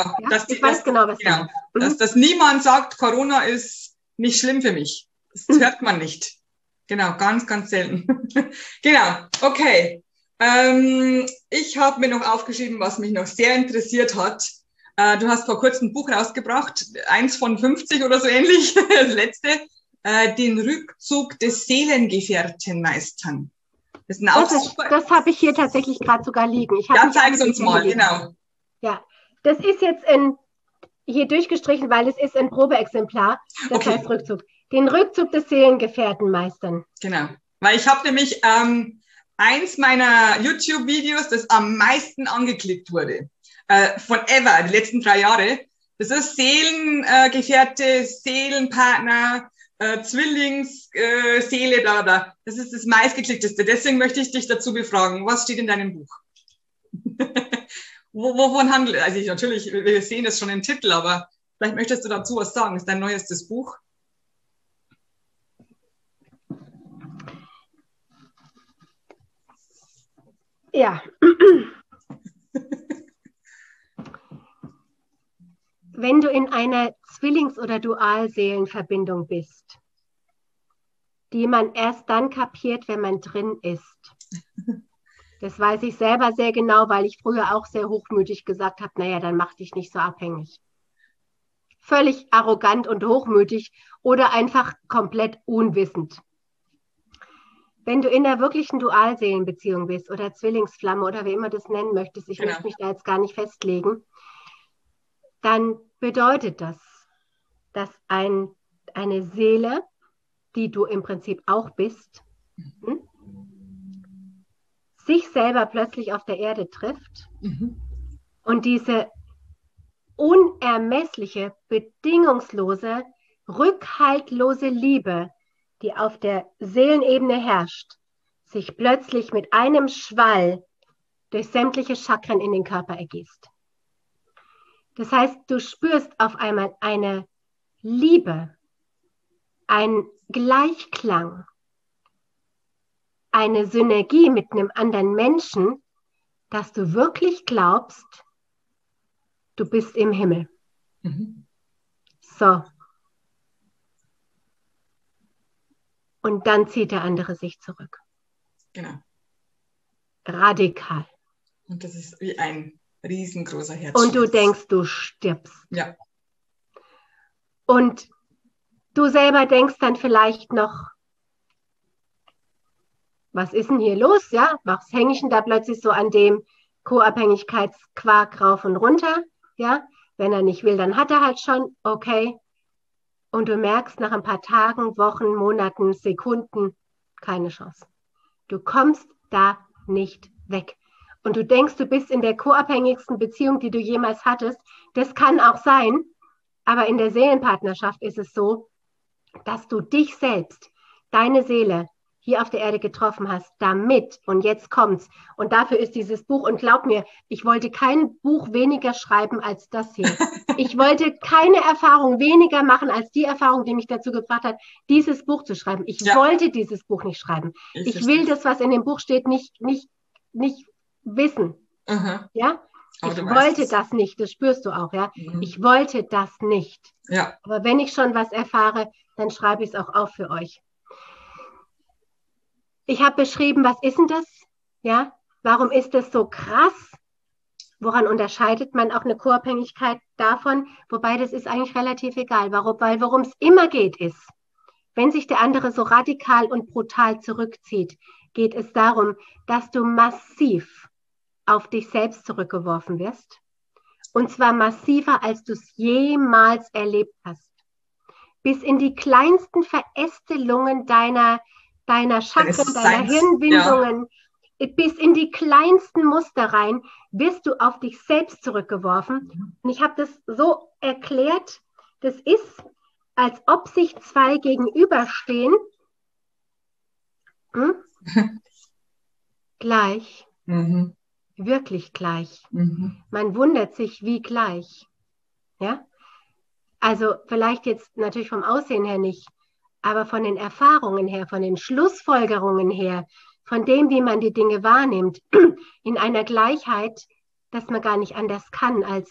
Dass niemand sagt, Corona ist nicht schlimm für mich. Das hört man nicht. Genau, ganz, ganz selten. Genau, okay. Ich habe mir noch aufgeschrieben, was mich noch sehr interessiert hat. Du hast vor kurzem ein Buch rausgebracht, 1 von 50 oder so ähnlich, das letzte, den Rückzug des Seelengefährten meistern. Das habe ich hier tatsächlich gerade sogar liegen. Ja, zeig es uns mal, genau. Ja, das ist jetzt hier durchgestrichen, weil es ist ein Probeexemplar. Das heißt Rückzug. Den Rückzug des Seelengefährten meistern. Genau, weil ich habe nämlich eins meiner YouTube-Videos, das am meisten angeklickt wurde. Von ever, die letzten 3 Jahre. Das ist Seelengefährte, Seelenpartner, Zwillingsseele, bla bla. Das ist das meistgeklickteste. Deswegen möchte ich dich dazu befragen. Was steht in deinem Buch? Wovon handelt? Also natürlich, wir sehen das schon im Titel, aber vielleicht möchtest du dazu was sagen. Das ist dein neuestes Buch. Ja. Wenn du in einer Zwillings- oder Dualseelenverbindung bist, die man erst dann kapiert, wenn man drin ist. Das weiß ich selber sehr genau, weil ich früher auch sehr hochmütig gesagt habe, naja, dann mach dich nicht so abhängig. Völlig arrogant und hochmütig oder einfach komplett unwissend. Wenn du in einer wirklichen Dualseelenbeziehung bist oder Zwillingsflamme oder wie immer du das nennen möchtest, ich möchte mich da jetzt gar nicht festlegen, dann bedeutet das, dass eine Seele, die du im Prinzip auch bist, sich selber plötzlich auf der Erde trifft und diese unermessliche, bedingungslose, rückhaltlose Liebe, die auf der Seelenebene herrscht, sich plötzlich mit einem Schwall durch sämtliche Chakren in den Körper ergießt. Das heißt, du spürst auf einmal eine Liebe, einen Gleichklang, eine Synergie mit einem anderen Menschen, dass du wirklich glaubst, du bist im Himmel. So. Und dann zieht der andere sich zurück. Genau. Radikal. Und das ist wie ein riesengroßer Herzschmerz. Und du denkst, du stirbst. Ja. Und du selber denkst dann vielleicht noch, was ist denn hier los? Ja, was hänge ich denn da plötzlich so an dem? Co-Abhängigkeitsquark rauf und runter, ja. Wenn er nicht will, dann hat er halt schon, okay. Und du merkst nach ein paar Tagen, Wochen, Monaten, Sekunden, keine Chance. Du kommst da nicht weg. Und du denkst, du bist in der co-abhängigsten Beziehung, die du jemals hattest. Das kann auch sein, aber in der Seelenpartnerschaft ist es so, dass du dich selbst, deine Seele, hier auf der Erde getroffen hast, damit, und jetzt kommt's, und dafür ist dieses Buch, und glaub mir, ich wollte kein Buch weniger schreiben als das hier. Ich wollte keine Erfahrung weniger machen als die Erfahrung, die mich dazu gebracht hat, dieses Buch zu schreiben. Ich wollte dieses Buch nicht schreiben. Ich will das, was in dem Buch steht, nicht wissen. Aha. Ja? Ich wollte das nicht, das spürst du auch, ja. Ich wollte das nicht. Ja. Aber wenn ich schon was erfahre, dann schreibe ich es auch auf für euch. Ich habe beschrieben, was ist denn das? Ja, warum ist das so krass? Woran unterscheidet man auch eine Co-Abhängigkeit davon? Wobei, das ist eigentlich relativ egal. Weil worum es immer geht, ist, wenn sich der andere so radikal und brutal zurückzieht, geht es darum, dass du massiv auf dich selbst zurückgeworfen wirst. Und zwar massiver, als du es jemals erlebt hast. Bis in die kleinsten Verästelungen deiner Chakren, deiner Hirnwindungen, bis in die kleinsten Muster rein, wirst du auf dich selbst zurückgeworfen. Und ich habe das so erklärt, das ist, als ob sich zwei gegenüberstehen, gleich, wirklich gleich. Man wundert sich, wie gleich. Ja? Also vielleicht jetzt natürlich vom Aussehen her nicht, aber von den Erfahrungen her, von den Schlussfolgerungen her, von dem, wie man die Dinge wahrnimmt, in einer Gleichheit, dass man gar nicht anders kann als,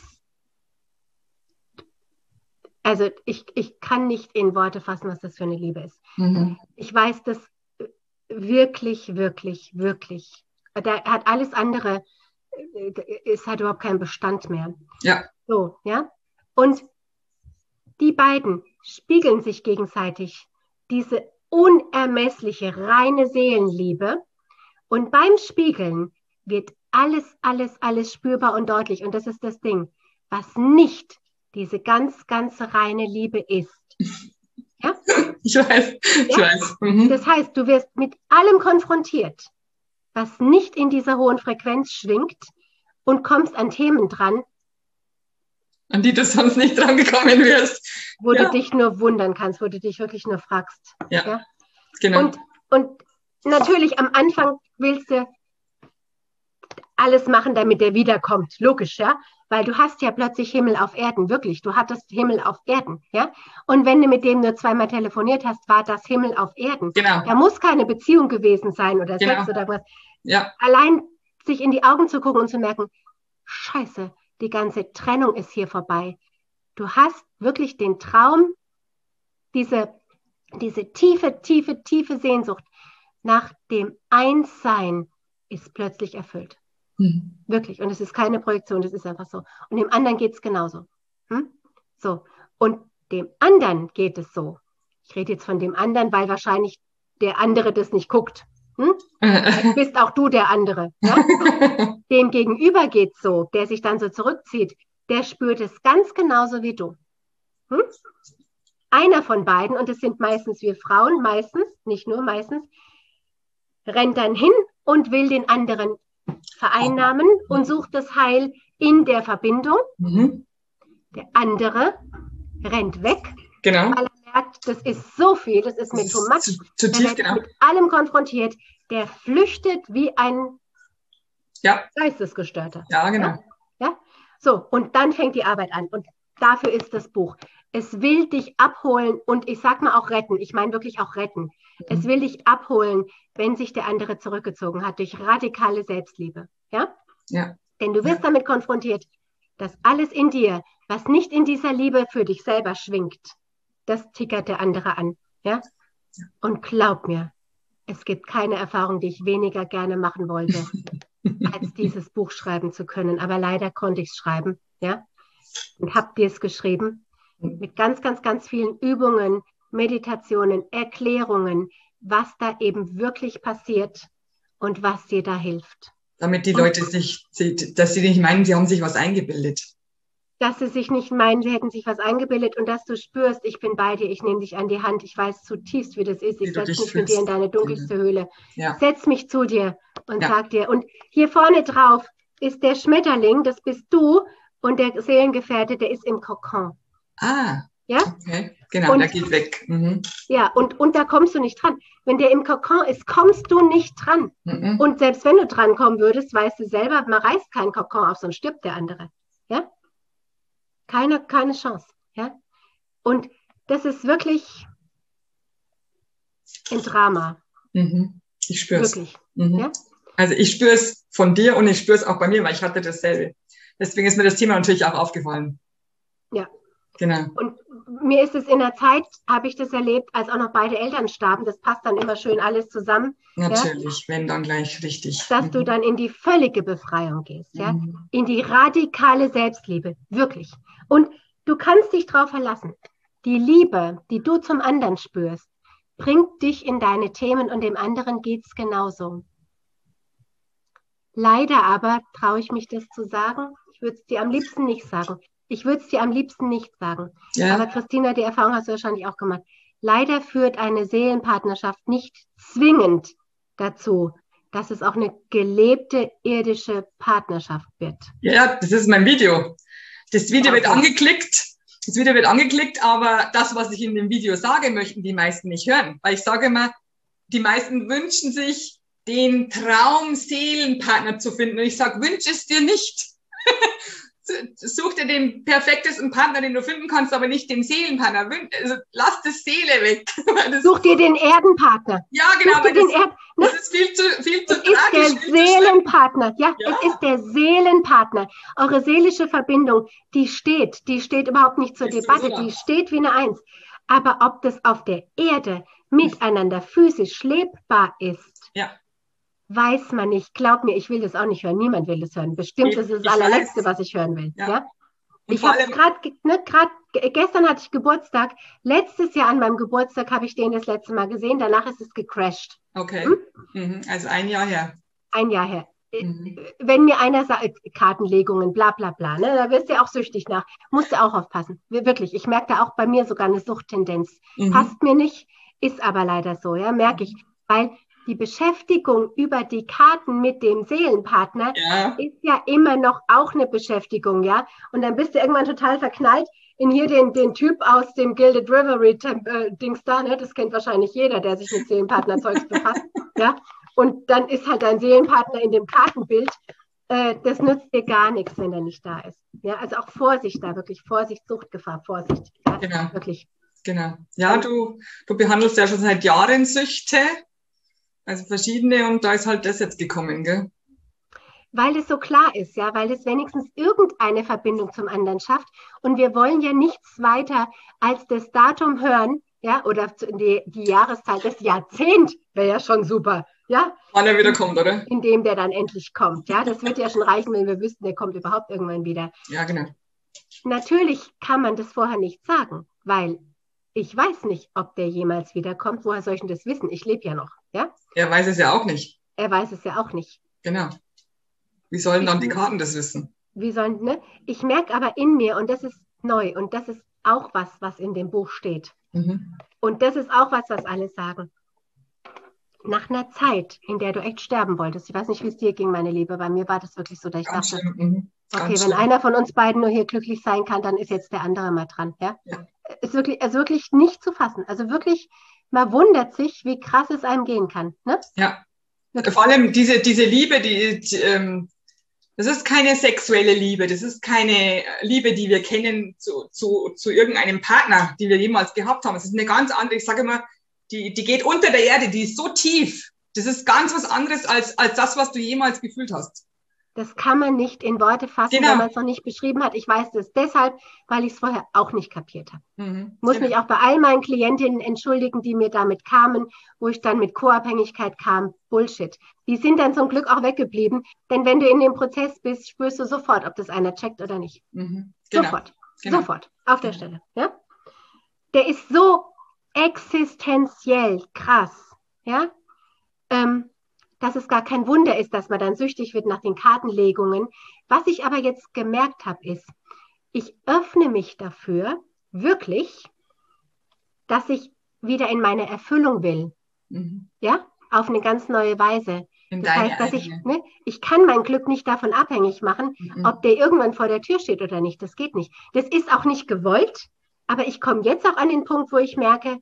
also ich kann nicht in Worte fassen, was das für eine Liebe ist. Ich weiß das wirklich, wirklich, wirklich. Da hat alles andere, es hat überhaupt keinen Bestand mehr. Ja. So, ja. Und die beiden spiegeln sich gegenseitig diese unermessliche, reine Seelenliebe. Und beim Spiegeln wird alles, alles, alles spürbar und deutlich. Und das ist das Ding, was nicht diese ganz, ganz reine Liebe ist. Ja? Ich weiß. Das heißt, du wirst mit allem konfrontiert, was nicht in dieser hohen Frequenz schwingt, und kommst an Themen dran, an die du sonst nicht dran gekommen wirst. Wo du dich nur wundern kannst, wo du dich wirklich nur fragst. Ja. Genau. Und natürlich am Anfang willst du alles machen, damit der wiederkommt. Logisch, ja? Weil du hast ja plötzlich Himmel auf Erden, wirklich. Du hattest Himmel auf Erden, ja? Und wenn du mit dem nur zweimal telefoniert hast, war das Himmel auf Erden. Genau. Da muss keine Beziehung gewesen sein oder Sex oder was. Ja. Allein sich in die Augen zu gucken und zu merken, Scheiße, die ganze Trennung ist hier vorbei. Du hast wirklich den Traum, diese tiefe, tiefe, tiefe Sehnsucht nach dem Einssein ist plötzlich erfüllt. Wirklich. Und es ist keine Projektion, das ist einfach so. Und dem anderen geht es genauso. So. Und dem anderen geht es so. Ich rede jetzt von dem anderen, weil wahrscheinlich der andere das nicht guckt. Vielleicht bist auch du der andere. Ja? Dem Gegenüber geht es so, der sich dann so zurückzieht, der spürt es ganz genauso wie du. Einer von beiden, und es sind meistens wir Frauen, meistens, nicht nur meistens, rennt dann hin und will den anderen vereinnahmen und sucht das Heil in der Verbindung. Der andere rennt weg, genau, weil er merkt, das ist so viel, das ist mir too much. Zu tief, der wird mit allem konfrontiert, der flüchtet wie ein Geistesgestörter. Ja, genau. Ja? So, und dann fängt die Arbeit an. Und dafür ist das Buch. Es will dich abholen und ich sag mal auch retten. Ich meine wirklich auch retten. Es will dich abholen, wenn sich der andere zurückgezogen hat, durch radikale Selbstliebe. Ja? Ja. Denn du wirst damit konfrontiert, dass alles in dir, was nicht in dieser Liebe für dich selber schwingt, das tickert der andere an. Ja? Und glaub mir, es gibt keine Erfahrung, die ich weniger gerne machen wollte, als dieses Buch schreiben zu können. Aber leider konnte ich es schreiben. Ja? Und hab dir es geschrieben mit ganz, ganz, ganz vielen Übungen, Meditationen, Erklärungen, was da eben wirklich passiert und was dir da hilft. Damit die Leute dass sie nicht meinen, sie haben sich was eingebildet. Dass sie sich nicht meinen, sie hätten sich was eingebildet und dass du spürst, ich bin bei dir, ich nehme dich an die Hand, ich weiß zutiefst, wie das ist, ich setze mich mit dir in deine dunkelste Höhle, setz mich zu dir und sag dir, und hier vorne drauf ist der Schmetterling, das bist du, und der Seelengefährte, der ist im Kokon. Ah, ja? Okay, genau, und der geht weg. Mhm. Ja, und da kommst du nicht dran. Wenn der im Kokon ist, kommst du nicht dran. Mhm. Und selbst wenn du dran kommen würdest, weißt du selber, man reißt keinen Kokon auf, sonst stirbt der andere. Ja? Keine Chance. Ja? Und das ist wirklich ein Drama. Mhm. Ich spüre es. Wirklich. Mhm. Ja? Also ich spüre es von dir und ich spüre es auch bei mir, weil ich hatte dasselbe. Deswegen ist mir das Thema natürlich auch aufgefallen. Ja. Genau. Und mir ist es in der Zeit, habe ich das erlebt, als auch noch beide Eltern starben. Das passt dann immer schön alles zusammen. Natürlich, wenn dann gleich richtig. Dass du dann in die völlige Befreiung gehst, ja, in die radikale Selbstliebe, wirklich. Und du kannst dich darauf verlassen. Die Liebe, die du zum anderen spürst, bringt dich in deine Themen und dem anderen geht es genauso. Leider aber traue ich mich das zu sagen. Ich würde es dir am liebsten nicht sagen. Ja. Aber Christina, die Erfahrung hast du wahrscheinlich auch gemacht. Leider führt eine Seelenpartnerschaft nicht zwingend dazu, dass es auch eine gelebte irdische Partnerschaft wird. Ja, das ist mein Video. Das Video wird angeklickt, aber das, was ich in dem Video sage, möchten die meisten nicht hören. Weil ich sage immer, die meisten wünschen sich, den Traum-Seelenpartner zu finden. Und ich sage, wünsch es dir nicht. Such dir den perfektesten Partner, den du finden kannst, aber nicht den Seelenpartner. Also, lass das Seele weg. Such dir den Erdenpartner. Ja, genau. Aber das ist viel zu tragisch. Es ist der Seelenpartner. Ja, es ist der Seelenpartner. Eure seelische Verbindung, die steht überhaupt nicht zur Debatte. Die steht wie eine Eins. Aber ob das auf der Erde miteinander physisch lebbar ist, weiß man nicht. Glaub mir, ich will das auch nicht hören. Niemand will das hören. Bestimmt ist es das allerletzte, was ich hören will. Ja? Ich habe gestern hatte ich Geburtstag. Letztes Jahr an meinem Geburtstag habe ich den das letzte Mal gesehen. Danach ist es gecrashed. Okay. Also ein Jahr her. Ein Jahr her. Wenn mir einer sagt, Kartenlegungen, bla bla bla, ne, da wirst du auch süchtig nach. Musst du auch aufpassen. Wirklich. Ich merke da auch bei mir sogar eine Suchttendenz. Passt mir nicht, ist aber leider so, ja, merke ich. Weil die Beschäftigung über die Karten mit dem Seelenpartner ist ja immer noch auch eine Beschäftigung, ja. Und dann bist du irgendwann total verknallt in hier den Typ aus dem Gilded Reverie Dings da, ne? Das kennt wahrscheinlich jeder, der sich mit Seelenpartnerzeugs befasst, ja. Und dann ist halt dein Seelenpartner in dem Kartenbild. Das nützt dir gar nichts, wenn der nicht da ist. Ja, also auch Vorsicht da, wirklich Vorsicht, Suchtgefahr, Vorsicht. Ja, genau. Wirklich. Genau. Ja, du behandelst ja schon seit Jahren Süchte. Also verschiedene, und da ist halt das jetzt gekommen, gell? Weil es so klar ist, ja, weil es wenigstens irgendeine Verbindung zum anderen schafft. Und wir wollen ja nichts weiter als das Datum hören, ja, oder die Jahreszahl, das Jahrzehnt wäre ja schon super, ja. Wann er wieder kommt, oder? In dem der dann endlich kommt, ja. Das wird ja schon reichen, wenn wir wüssten, der kommt überhaupt irgendwann wieder. Ja, genau. Natürlich kann man das vorher nicht sagen, weil ich weiß nicht, ob der jemals wiederkommt. Woher soll ich denn das wissen? Ich lebe ja noch, ja? Er weiß es ja auch nicht. Er weiß es ja auch nicht. Genau. Wie sollen dann die Karten das wissen? Ne? Ich merke aber in mir, und das ist neu, und das ist auch was in dem Buch steht. Und das ist auch was alle sagen. Nach einer Zeit, in der du echt sterben wolltest, ich weiß nicht, wie es dir ging, meine Liebe, bei mir war das wirklich so, dass ich dachte, okay, wenn einer von uns beiden nur hier glücklich sein kann, dann ist jetzt der andere mal dran. Ja? Ist wirklich nicht zu fassen. Also wirklich, man wundert sich, wie krass es einem gehen kann. Ne? Ja, vor allem diese Liebe, das ist keine sexuelle Liebe, das ist keine Liebe, die wir kennen zu irgendeinem Partner, die wir jemals gehabt haben. Es ist eine ganz andere, ich sage immer, die geht unter der Erde, die ist so tief. Das ist ganz was anderes als das, was du jemals gefühlt hast. Das kann man nicht in Worte fassen, wenn man es noch nicht beschrieben hat. Ich weiß das deshalb, weil ich es vorher auch nicht kapiert habe. Muss mich auch bei all meinen Klientinnen entschuldigen, die mir damit kamen, wo ich dann mit Co-Abhängigkeit kam. Bullshit. Die sind dann zum Glück auch weggeblieben, denn wenn du in dem Prozess bist, spürst du sofort, ob das einer checkt oder nicht. Sofort, auf der Stelle. Ja? Der ist so existenziell krass, ja, dass es gar kein Wunder ist, dass man dann süchtig wird nach den Kartenlegungen. Was ich aber jetzt gemerkt habe, ist, ich öffne mich dafür wirklich, dass ich wieder in meine Erfüllung will. Ja, auf eine ganz neue Weise. Das heißt, dass ich kann mein Glück nicht davon abhängig machen, ob der irgendwann vor der Tür steht oder nicht. Das geht nicht. Das ist auch nicht gewollt, aber ich komme jetzt auch an den Punkt, wo ich merke,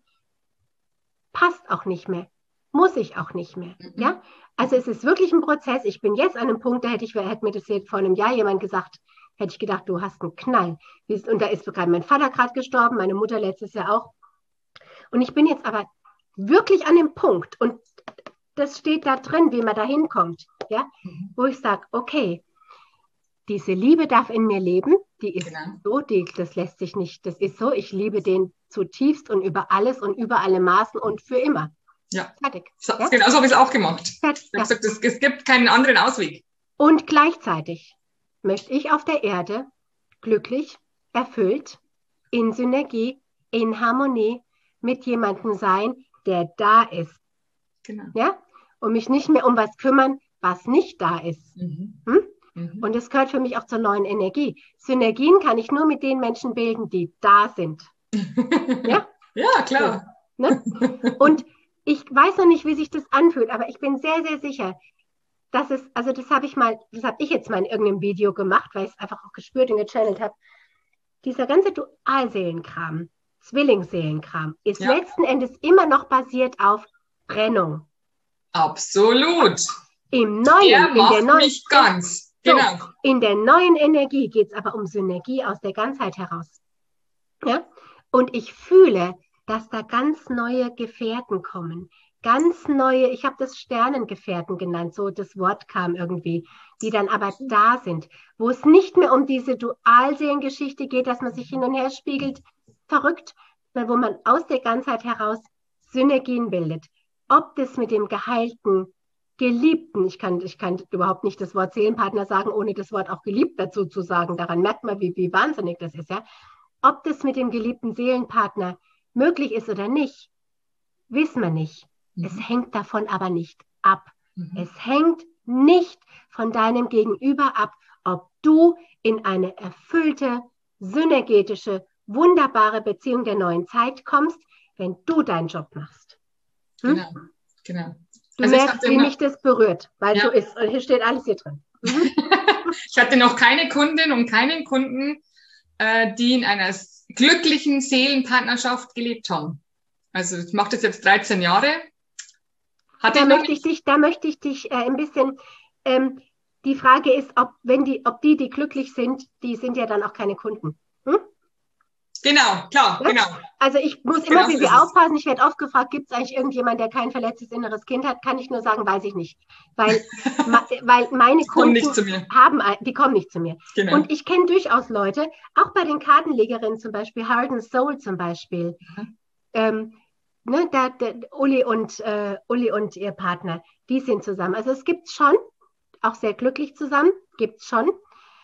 passt auch nicht mehr. Muss ich auch nicht mehr. Ja? Also es ist wirklich ein Prozess. Ich bin jetzt an einem Punkt, da hätte mir das jetzt vor einem Jahr jemand gesagt, hätte ich gedacht, du hast einen Knall. Und da ist gerade mein Vater gerade gestorben, meine Mutter letztes Jahr auch. Und ich bin jetzt aber wirklich an dem Punkt, und das steht da drin, wie man da hinkommt, ja? Wo ich sage, okay, diese Liebe darf in mir leben, die ist so, das lässt sich nicht, das ist so, ich liebe den zutiefst und über alles und über alle Maßen und für immer. Ja. Fertig. So, ja? Genau so habe ich es auch gemacht. Fertig, ich habe gesagt, es gibt keinen anderen Ausweg. Und gleichzeitig möchte ich auf der Erde glücklich, erfüllt, in Synergie, in Harmonie mit jemandem sein, der da ist. Genau. Ja? Und mich nicht mehr um was kümmern, was nicht da ist. Und das gehört für mich auch zur neuen Energie. Synergien kann ich nur mit den Menschen bilden, die da sind. Ja? Ja, klar. So, ne? Und ich weiß noch nicht, wie sich das anfühlt, aber ich bin sehr, sehr sicher, dass es, also das habe ich jetzt mal in irgendeinem Video gemacht, weil ich es einfach auch gespürt und gechannelt habe. Dieser ganze Dualseelenkram, Zwillingsseelenkram, ist letzten Endes immer noch basiert auf Trennung. Absolut. Im Neuen, mich ganz. Genau. So, in der neuen Energie geht es aber um Synergie aus der Ganzheit heraus. Ja? Und ich fühle, dass da ganz neue Gefährten kommen. Ganz neue, ich habe das Sternengefährten genannt, so das Wort kam irgendwie, die dann aber da sind, wo es nicht mehr um diese Dualseelengeschichte geht, dass man sich hin und her spiegelt, verrückt, sondern wo man aus der Ganzheit heraus Synergien bildet. Ob das mit dem geheilten, Geliebten, ich kann überhaupt nicht das Wort Seelenpartner sagen, ohne das Wort auch geliebt dazu zu sagen, daran merkt man, wie wahnsinnig das ist, ja. Ob das mit dem geliebten Seelenpartner möglich ist oder nicht, wissen wir nicht. Es hängt davon aber nicht ab. Es hängt nicht von deinem Gegenüber ab, ob du in eine erfüllte, synergetische, wunderbare Beziehung der neuen Zeit kommst, wenn du deinen Job machst. Genau. Du merkst, wie mich das berührt, weil so ist. Und hier steht alles hier drin. Ich hatte noch keine Kundin und keinen Kunden, die in einer glücklichen Seelenpartnerschaft gelebt haben. Also ich mache das jetzt 13 Jahre. Da möchte ich dich ein bisschen, die Frage ist, ob die glücklich sind, die sind ja dann auch keine Kunden. Genau, klar, ja? Genau. Also ich muss immer für sie aufpassen. Ich werde oft gefragt, gibt es eigentlich irgendjemanden, der kein verletztes inneres Kind hat? Kann ich nur sagen, weiß ich nicht. Weil meine Kunden die kommen nicht zu mir. Genau. Und ich kenne durchaus Leute, auch bei den Kartenlegerinnen zum Beispiel, Heart and Soul zum Beispiel, Uli und ihr Partner, die sind zusammen. Also es gibt schon, auch sehr glücklich zusammen, gibt es schon.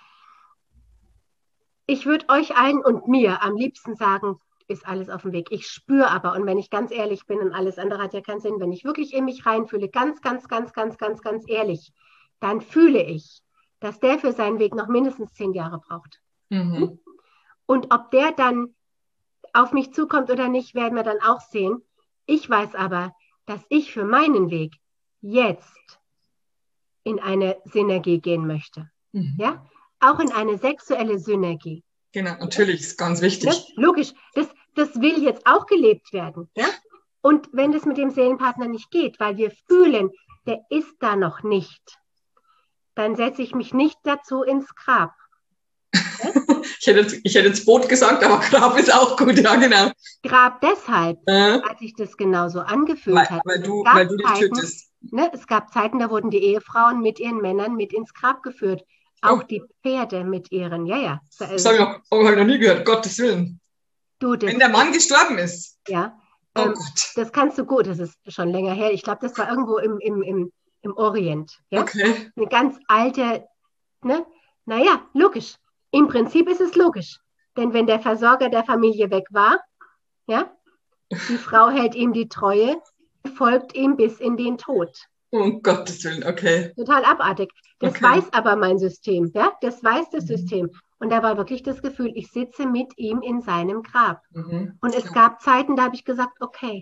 Ich würde euch allen und mir am liebsten sagen, ist alles auf dem Weg. Ich spüre aber, und wenn ich ganz ehrlich bin, und alles andere hat ja keinen Sinn, wenn ich wirklich in mich reinfühle, ganz ehrlich, dann fühle ich, dass der für seinen Weg noch mindestens 10 Jahre braucht. Und ob der dann auf mich zukommt oder nicht, werden wir dann auch sehen. Ich weiß aber, dass ich für meinen Weg jetzt in eine Synergie gehen möchte. Ja? Auch in eine sexuelle Synergie. Genau, natürlich, ist ganz wichtig. Ne? Logisch, das will jetzt auch gelebt werden. Ja? Und wenn das mit dem Seelenpartner nicht geht, weil wir fühlen, der ist da noch nicht, dann setze ich mich nicht dazu ins Grab. Ja? Ich hätte jetzt Boot gesagt, aber Grab ist auch gut, ja genau. Grab deshalb, als ich das genauso angefühlt habe. Weil du dich tötest. Ne, es gab Zeiten, da wurden die Ehefrauen mit ihren Männern mit ins Grab geführt. Auch die Pferde mit ihren, Das habe ich noch nie gehört, Gottes Willen. Wenn der Mann gestorben ist. Ja, das kannst du gut, das ist schon länger her. Ich glaube, das war irgendwo im Orient. Ja? Okay. Eine ganz alte, ne? Naja, logisch. Im Prinzip ist es logisch. Denn wenn der Versorger der Familie weg war, ja, die Frau hält ihm die Treue, folgt ihm bis in den Tod. Um Gottes Willen, okay. Total abartig. Das Okay. weiß aber mein System, ja, das weiß das System. Und da war wirklich das Gefühl, ich sitze mit ihm in seinem Grab. Mhm. Und es Ja. gab Zeiten, da habe ich gesagt, okay,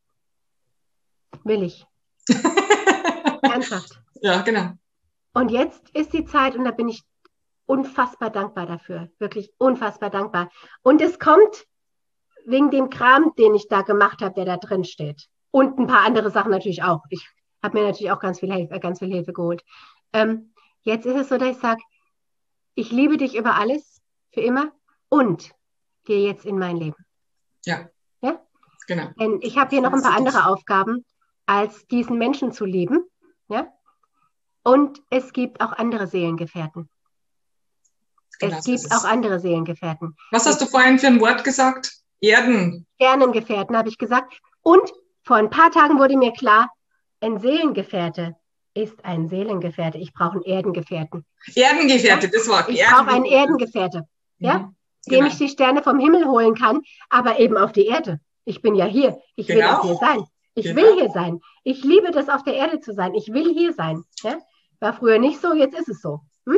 will ich. Ernsthaft. Ja, genau. Und jetzt ist die Zeit und da bin ich unfassbar dankbar dafür. Wirklich unfassbar dankbar. Und es kommt wegen dem Kram, den ich da gemacht habe, der da drin steht. Und ein paar andere Sachen natürlich auch. Ich habe mir natürlich auch ganz viel Hilfe geholt. Jetzt ist es so, dass ich sage, ich liebe dich über alles, für immer und gehe jetzt in mein Leben. Ja, Ja? genau. Denn ich habe hier noch ein paar andere Aufgaben, als diesen Menschen zu lieben. Ja? Und es gibt auch andere Seelengefährten. Genau Es so ist gibt auch es. andere Seelengefährten. Was hast du vorhin für ein Wort gesagt? Erden. Sternengefährten, habe ich gesagt. Und vor ein paar Tagen wurde mir klar, ein Seelengefährte ist ein Seelengefährte. Ich brauche einen Erdengefährten. Erdengefährte, das Wort. Ich brauche einen Erdengefährte, ja, Mhm. dem Genau. ich die Sterne vom Himmel holen kann, aber eben auf die Erde. Ich bin ja hier. Ich will Genau. auch hier sein. Ich Genau. will hier sein. Ich liebe das, auf der Erde zu sein. Ich will hier sein. Ja? War früher nicht so, jetzt ist es so. Hm?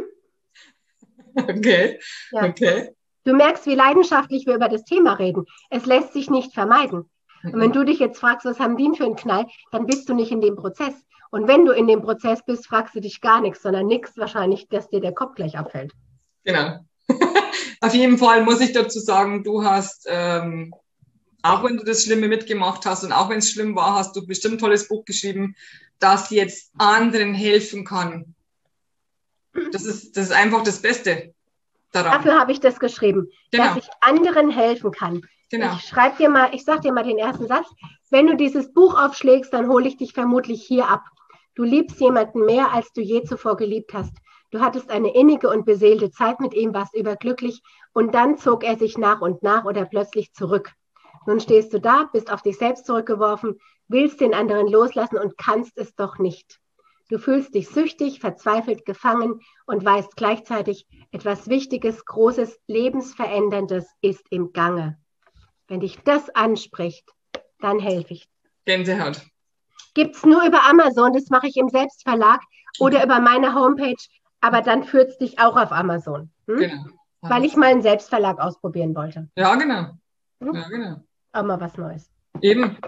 Okay. Ja. Okay. Du merkst, wie leidenschaftlich wir über das Thema reden. Es lässt sich nicht vermeiden. Und wenn du dich jetzt fragst, was haben die denn für einen Knall, dann bist du nicht in dem Prozess. Und wenn du in dem Prozess bist, fragst du dich gar nichts, sondern nichts wahrscheinlich, dass dir der Kopf gleich abfällt. Genau. Auf jeden Fall muss ich dazu sagen, du hast, auch wenn du das Schlimme mitgemacht hast und auch wenn es schlimm war, hast du bestimmt ein tolles Buch geschrieben, das jetzt anderen helfen kann. Das ist einfach das Beste daran. Dafür habe ich das geschrieben, Genau. dass ich anderen helfen kann. Genau. Ich sage dir mal den ersten Satz. Wenn du dieses Buch aufschlägst, dann hole ich dich vermutlich hier ab. Du liebst jemanden mehr, als du je zuvor geliebt hast. Du hattest eine innige und beseelte Zeit mit ihm, warst überglücklich und dann zog er sich nach und nach oder plötzlich zurück. Nun stehst du da, bist auf dich selbst zurückgeworfen, willst den anderen loslassen und kannst es doch nicht. Du fühlst dich süchtig, verzweifelt, gefangen und weißt gleichzeitig, etwas Wichtiges, Großes, Lebensveränderndes ist im Gange. Wenn dich das anspricht, dann helfe ich. Gänsehaut. Gibt es nur über Amazon, das mache ich im Selbstverlag oder über meine Homepage, aber dann führt es dich auch auf Amazon. Genau. Weil ich mal einen Selbstverlag ausprobieren wollte. Ja, genau. Ja, genau. Auch mal was Neues. Eben.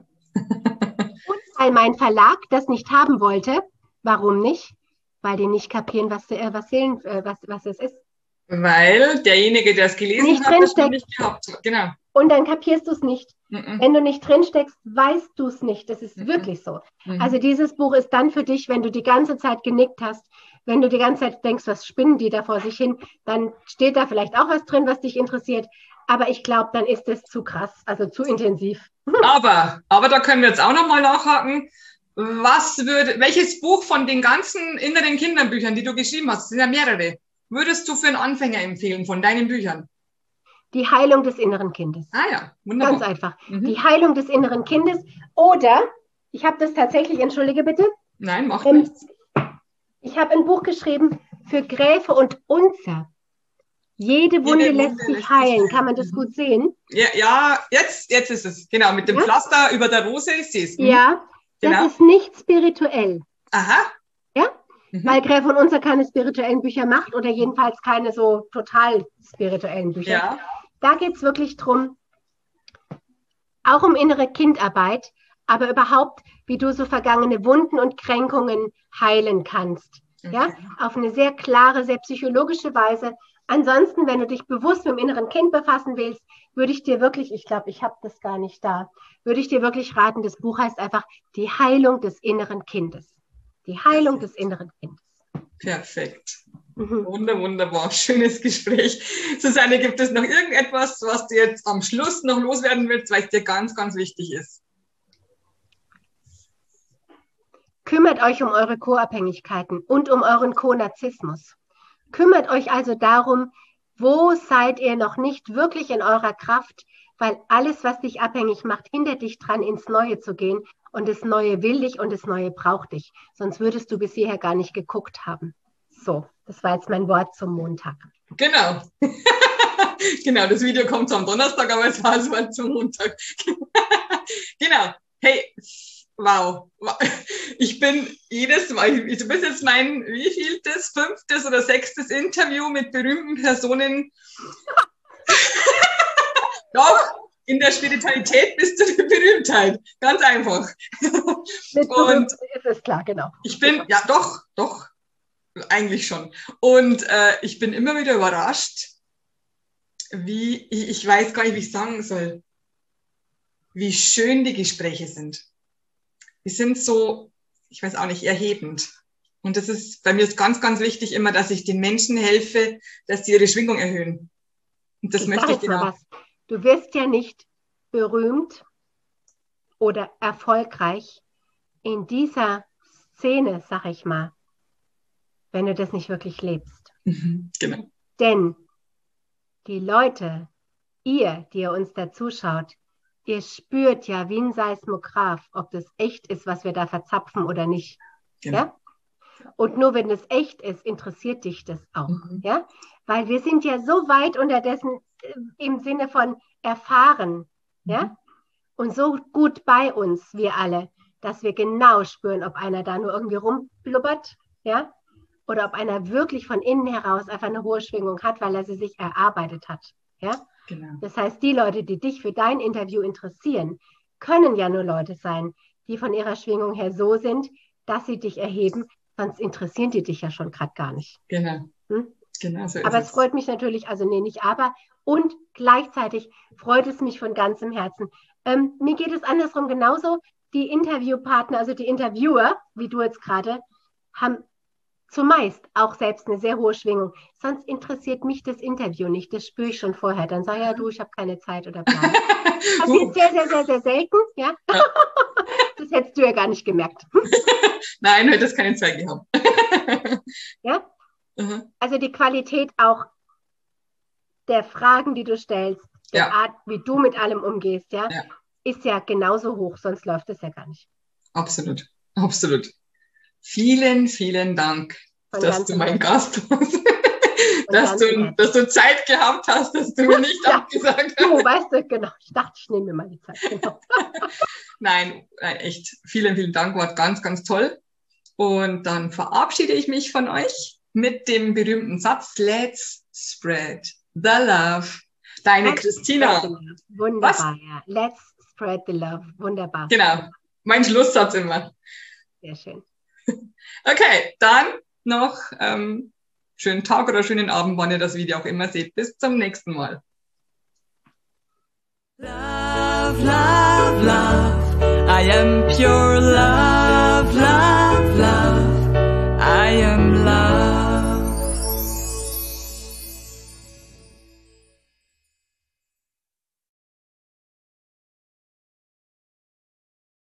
Und weil mein Verlag das nicht haben wollte, warum nicht? Weil die nicht kapieren, was es ist. Weil derjenige, der es gelesen Nicht hat, das noch drinsteckt. nicht gehabt hat. Genau. Und dann kapierst du es nicht. Wenn du nicht drinsteckst, weißt du es nicht. Das ist Mhm. wirklich so. Mhm. Also dieses Buch ist dann für dich, wenn du die ganze Zeit genickt hast, wenn du die ganze Zeit denkst, was spinnen die da vor sich hin, dann steht da vielleicht auch was drin, was dich interessiert. Aber ich glaube, dann ist es zu krass, also zu intensiv. Aber da können wir jetzt auch nochmal nachhaken. Welches Buch von den ganzen inneren Kinderbüchern, die du geschrieben hast, sind ja mehrere, würdest du für einen Anfänger empfehlen von deinen Büchern? Die Heilung des inneren Kindes. Ah ja, wunderbar. Ganz einfach. Mhm. Die Heilung des inneren Kindes. Oder, ich habe das tatsächlich, entschuldige bitte. Nein, macht nichts. Ich habe ein Buch geschrieben für Gräfe und Unzer. Jede Wunde lässt sich heilen. Kann man das gut sehen? Ja, jetzt ist es. Genau, mit dem Pflaster über der Rose, ich sehe es. Ja, genau. Das ist nicht spirituell. Aha. Ja, weil Gräfe und Unzer keine spirituellen Bücher macht oder jedenfalls keine so total spirituellen Bücher. Ja. Da geht es wirklich drum, auch um innere Kindarbeit, aber überhaupt, wie du so vergangene Wunden und Kränkungen heilen kannst. Okay. Ja, auf eine sehr klare, sehr psychologische Weise. Ansonsten, wenn du dich bewusst mit dem inneren Kind befassen willst, würde ich dir wirklich, ich glaube, ich habe das gar nicht da, würde ich dir wirklich raten, das Buch heißt einfach Die Heilung des inneren Kindes. Die Heilung des inneren Kindes. Perfekt. Wunderbar. Schönes Gespräch. Susanne, gibt es noch irgendetwas, was du jetzt am Schluss noch loswerden willst, weil es dir ganz, ganz wichtig ist? Kümmert euch um eure Co-Abhängigkeiten und um euren Co-Narzissmus. Kümmert euch also darum, wo seid ihr noch nicht wirklich in eurer Kraft, weil alles, was dich abhängig macht, hindert dich dran, ins Neue zu gehen. Und das Neue will dich und das Neue braucht dich. Sonst würdest du bis hierher gar nicht geguckt haben. So, das war jetzt mein Wort zum Montag. Genau. Genau, das Video kommt am Donnerstag, aber es war das Wort zum Montag. Genau. Hey, Wow. Ich bin jedes Mal, du bist jetzt mein wievieltes, 5. oder 6. Interview mit berühmten Personen. Doch, in der Spiritualität bist du die Berühmtheit. Ganz einfach. Und ist es klar, genau. Ich bin, ja doch, eigentlich schon. Und ich bin immer wieder überrascht, ich weiß gar nicht, wie ich sagen soll, wie schön die Gespräche sind. Die sind so, ich weiß auch nicht, erhebend. Und das ist, bei mir ist ganz, ganz wichtig immer, dass ich den Menschen helfe, dass sie ihre Schwingung erhöhen. Und das möchte ich genau. Du wirst ja nicht berühmt oder erfolgreich in dieser Szene, sag ich mal, wenn du das nicht wirklich lebst. Genau. Denn die Leute, die ihr uns da zuschaut, ihr spürt ja wie ein Seismograph, ob das echt ist, was wir da verzapfen oder nicht. Genau. Ja? Und nur wenn es echt ist, interessiert dich das auch. Ja? Weil wir sind ja so weit unterdessen im Sinne von erfahren, ja? Und so gut bei uns, wir alle, dass wir genau spüren, ob einer da nur irgendwie rumblubbert, ja? Oder ob einer wirklich von innen heraus einfach eine hohe Schwingung hat, weil er sie sich erarbeitet hat. Ja? Genau. Das heißt, die Leute, die dich für dein Interview interessieren, können ja nur Leute sein, die von ihrer Schwingung her so sind, dass sie dich erheben, sonst interessieren die dich ja schon gerade gar nicht. Genau. Genau so ist aber es freut mich natürlich, also nee, nicht aber, und gleichzeitig freut es mich von ganzem Herzen. Mir geht es andersrum genauso. Die Interviewpartner, also die Interviewer, wie du jetzt gerade, haben zumeist auch selbst eine sehr hohe Schwingung. Sonst interessiert mich das Interview nicht. Das spüre ich schon vorher. Dann sage ich, ja du, ich habe keine Zeit oder bla. Passiert sehr, sehr, sehr, sehr selten. Ja? Das hättest du ja gar nicht gemerkt. Nein, du hättest keine Zeit gehabt. Ja? Also die Qualität auch der Fragen, die du stellst, der Art, wie du mit allem umgehst, ja, ist ja genauso hoch, sonst läuft es ja gar nicht. Absolut, absolut. Vielen, vielen Dank, dass du mein Gast warst. dass du Zeit gehabt hast, dass du mir nicht abgesagt hast. Du, weißt du, genau. Ich dachte, ich nehme mir mal die Zeit. Genau. Nein, echt. Vielen, vielen Dank. War ganz, ganz toll. Und dann verabschiede ich mich von euch mit dem berühmten Satz, let's spread the love. Deine Christina. Wunderbar, ja. Let's spread the love. Wunderbar. Genau. Mein Schlusssatz immer. Sehr schön. Okay, dann noch schönen Tag oder schönen Abend, wann ihr das Video auch immer seht. Bis zum nächsten Mal. Love, love, love. I am pure love.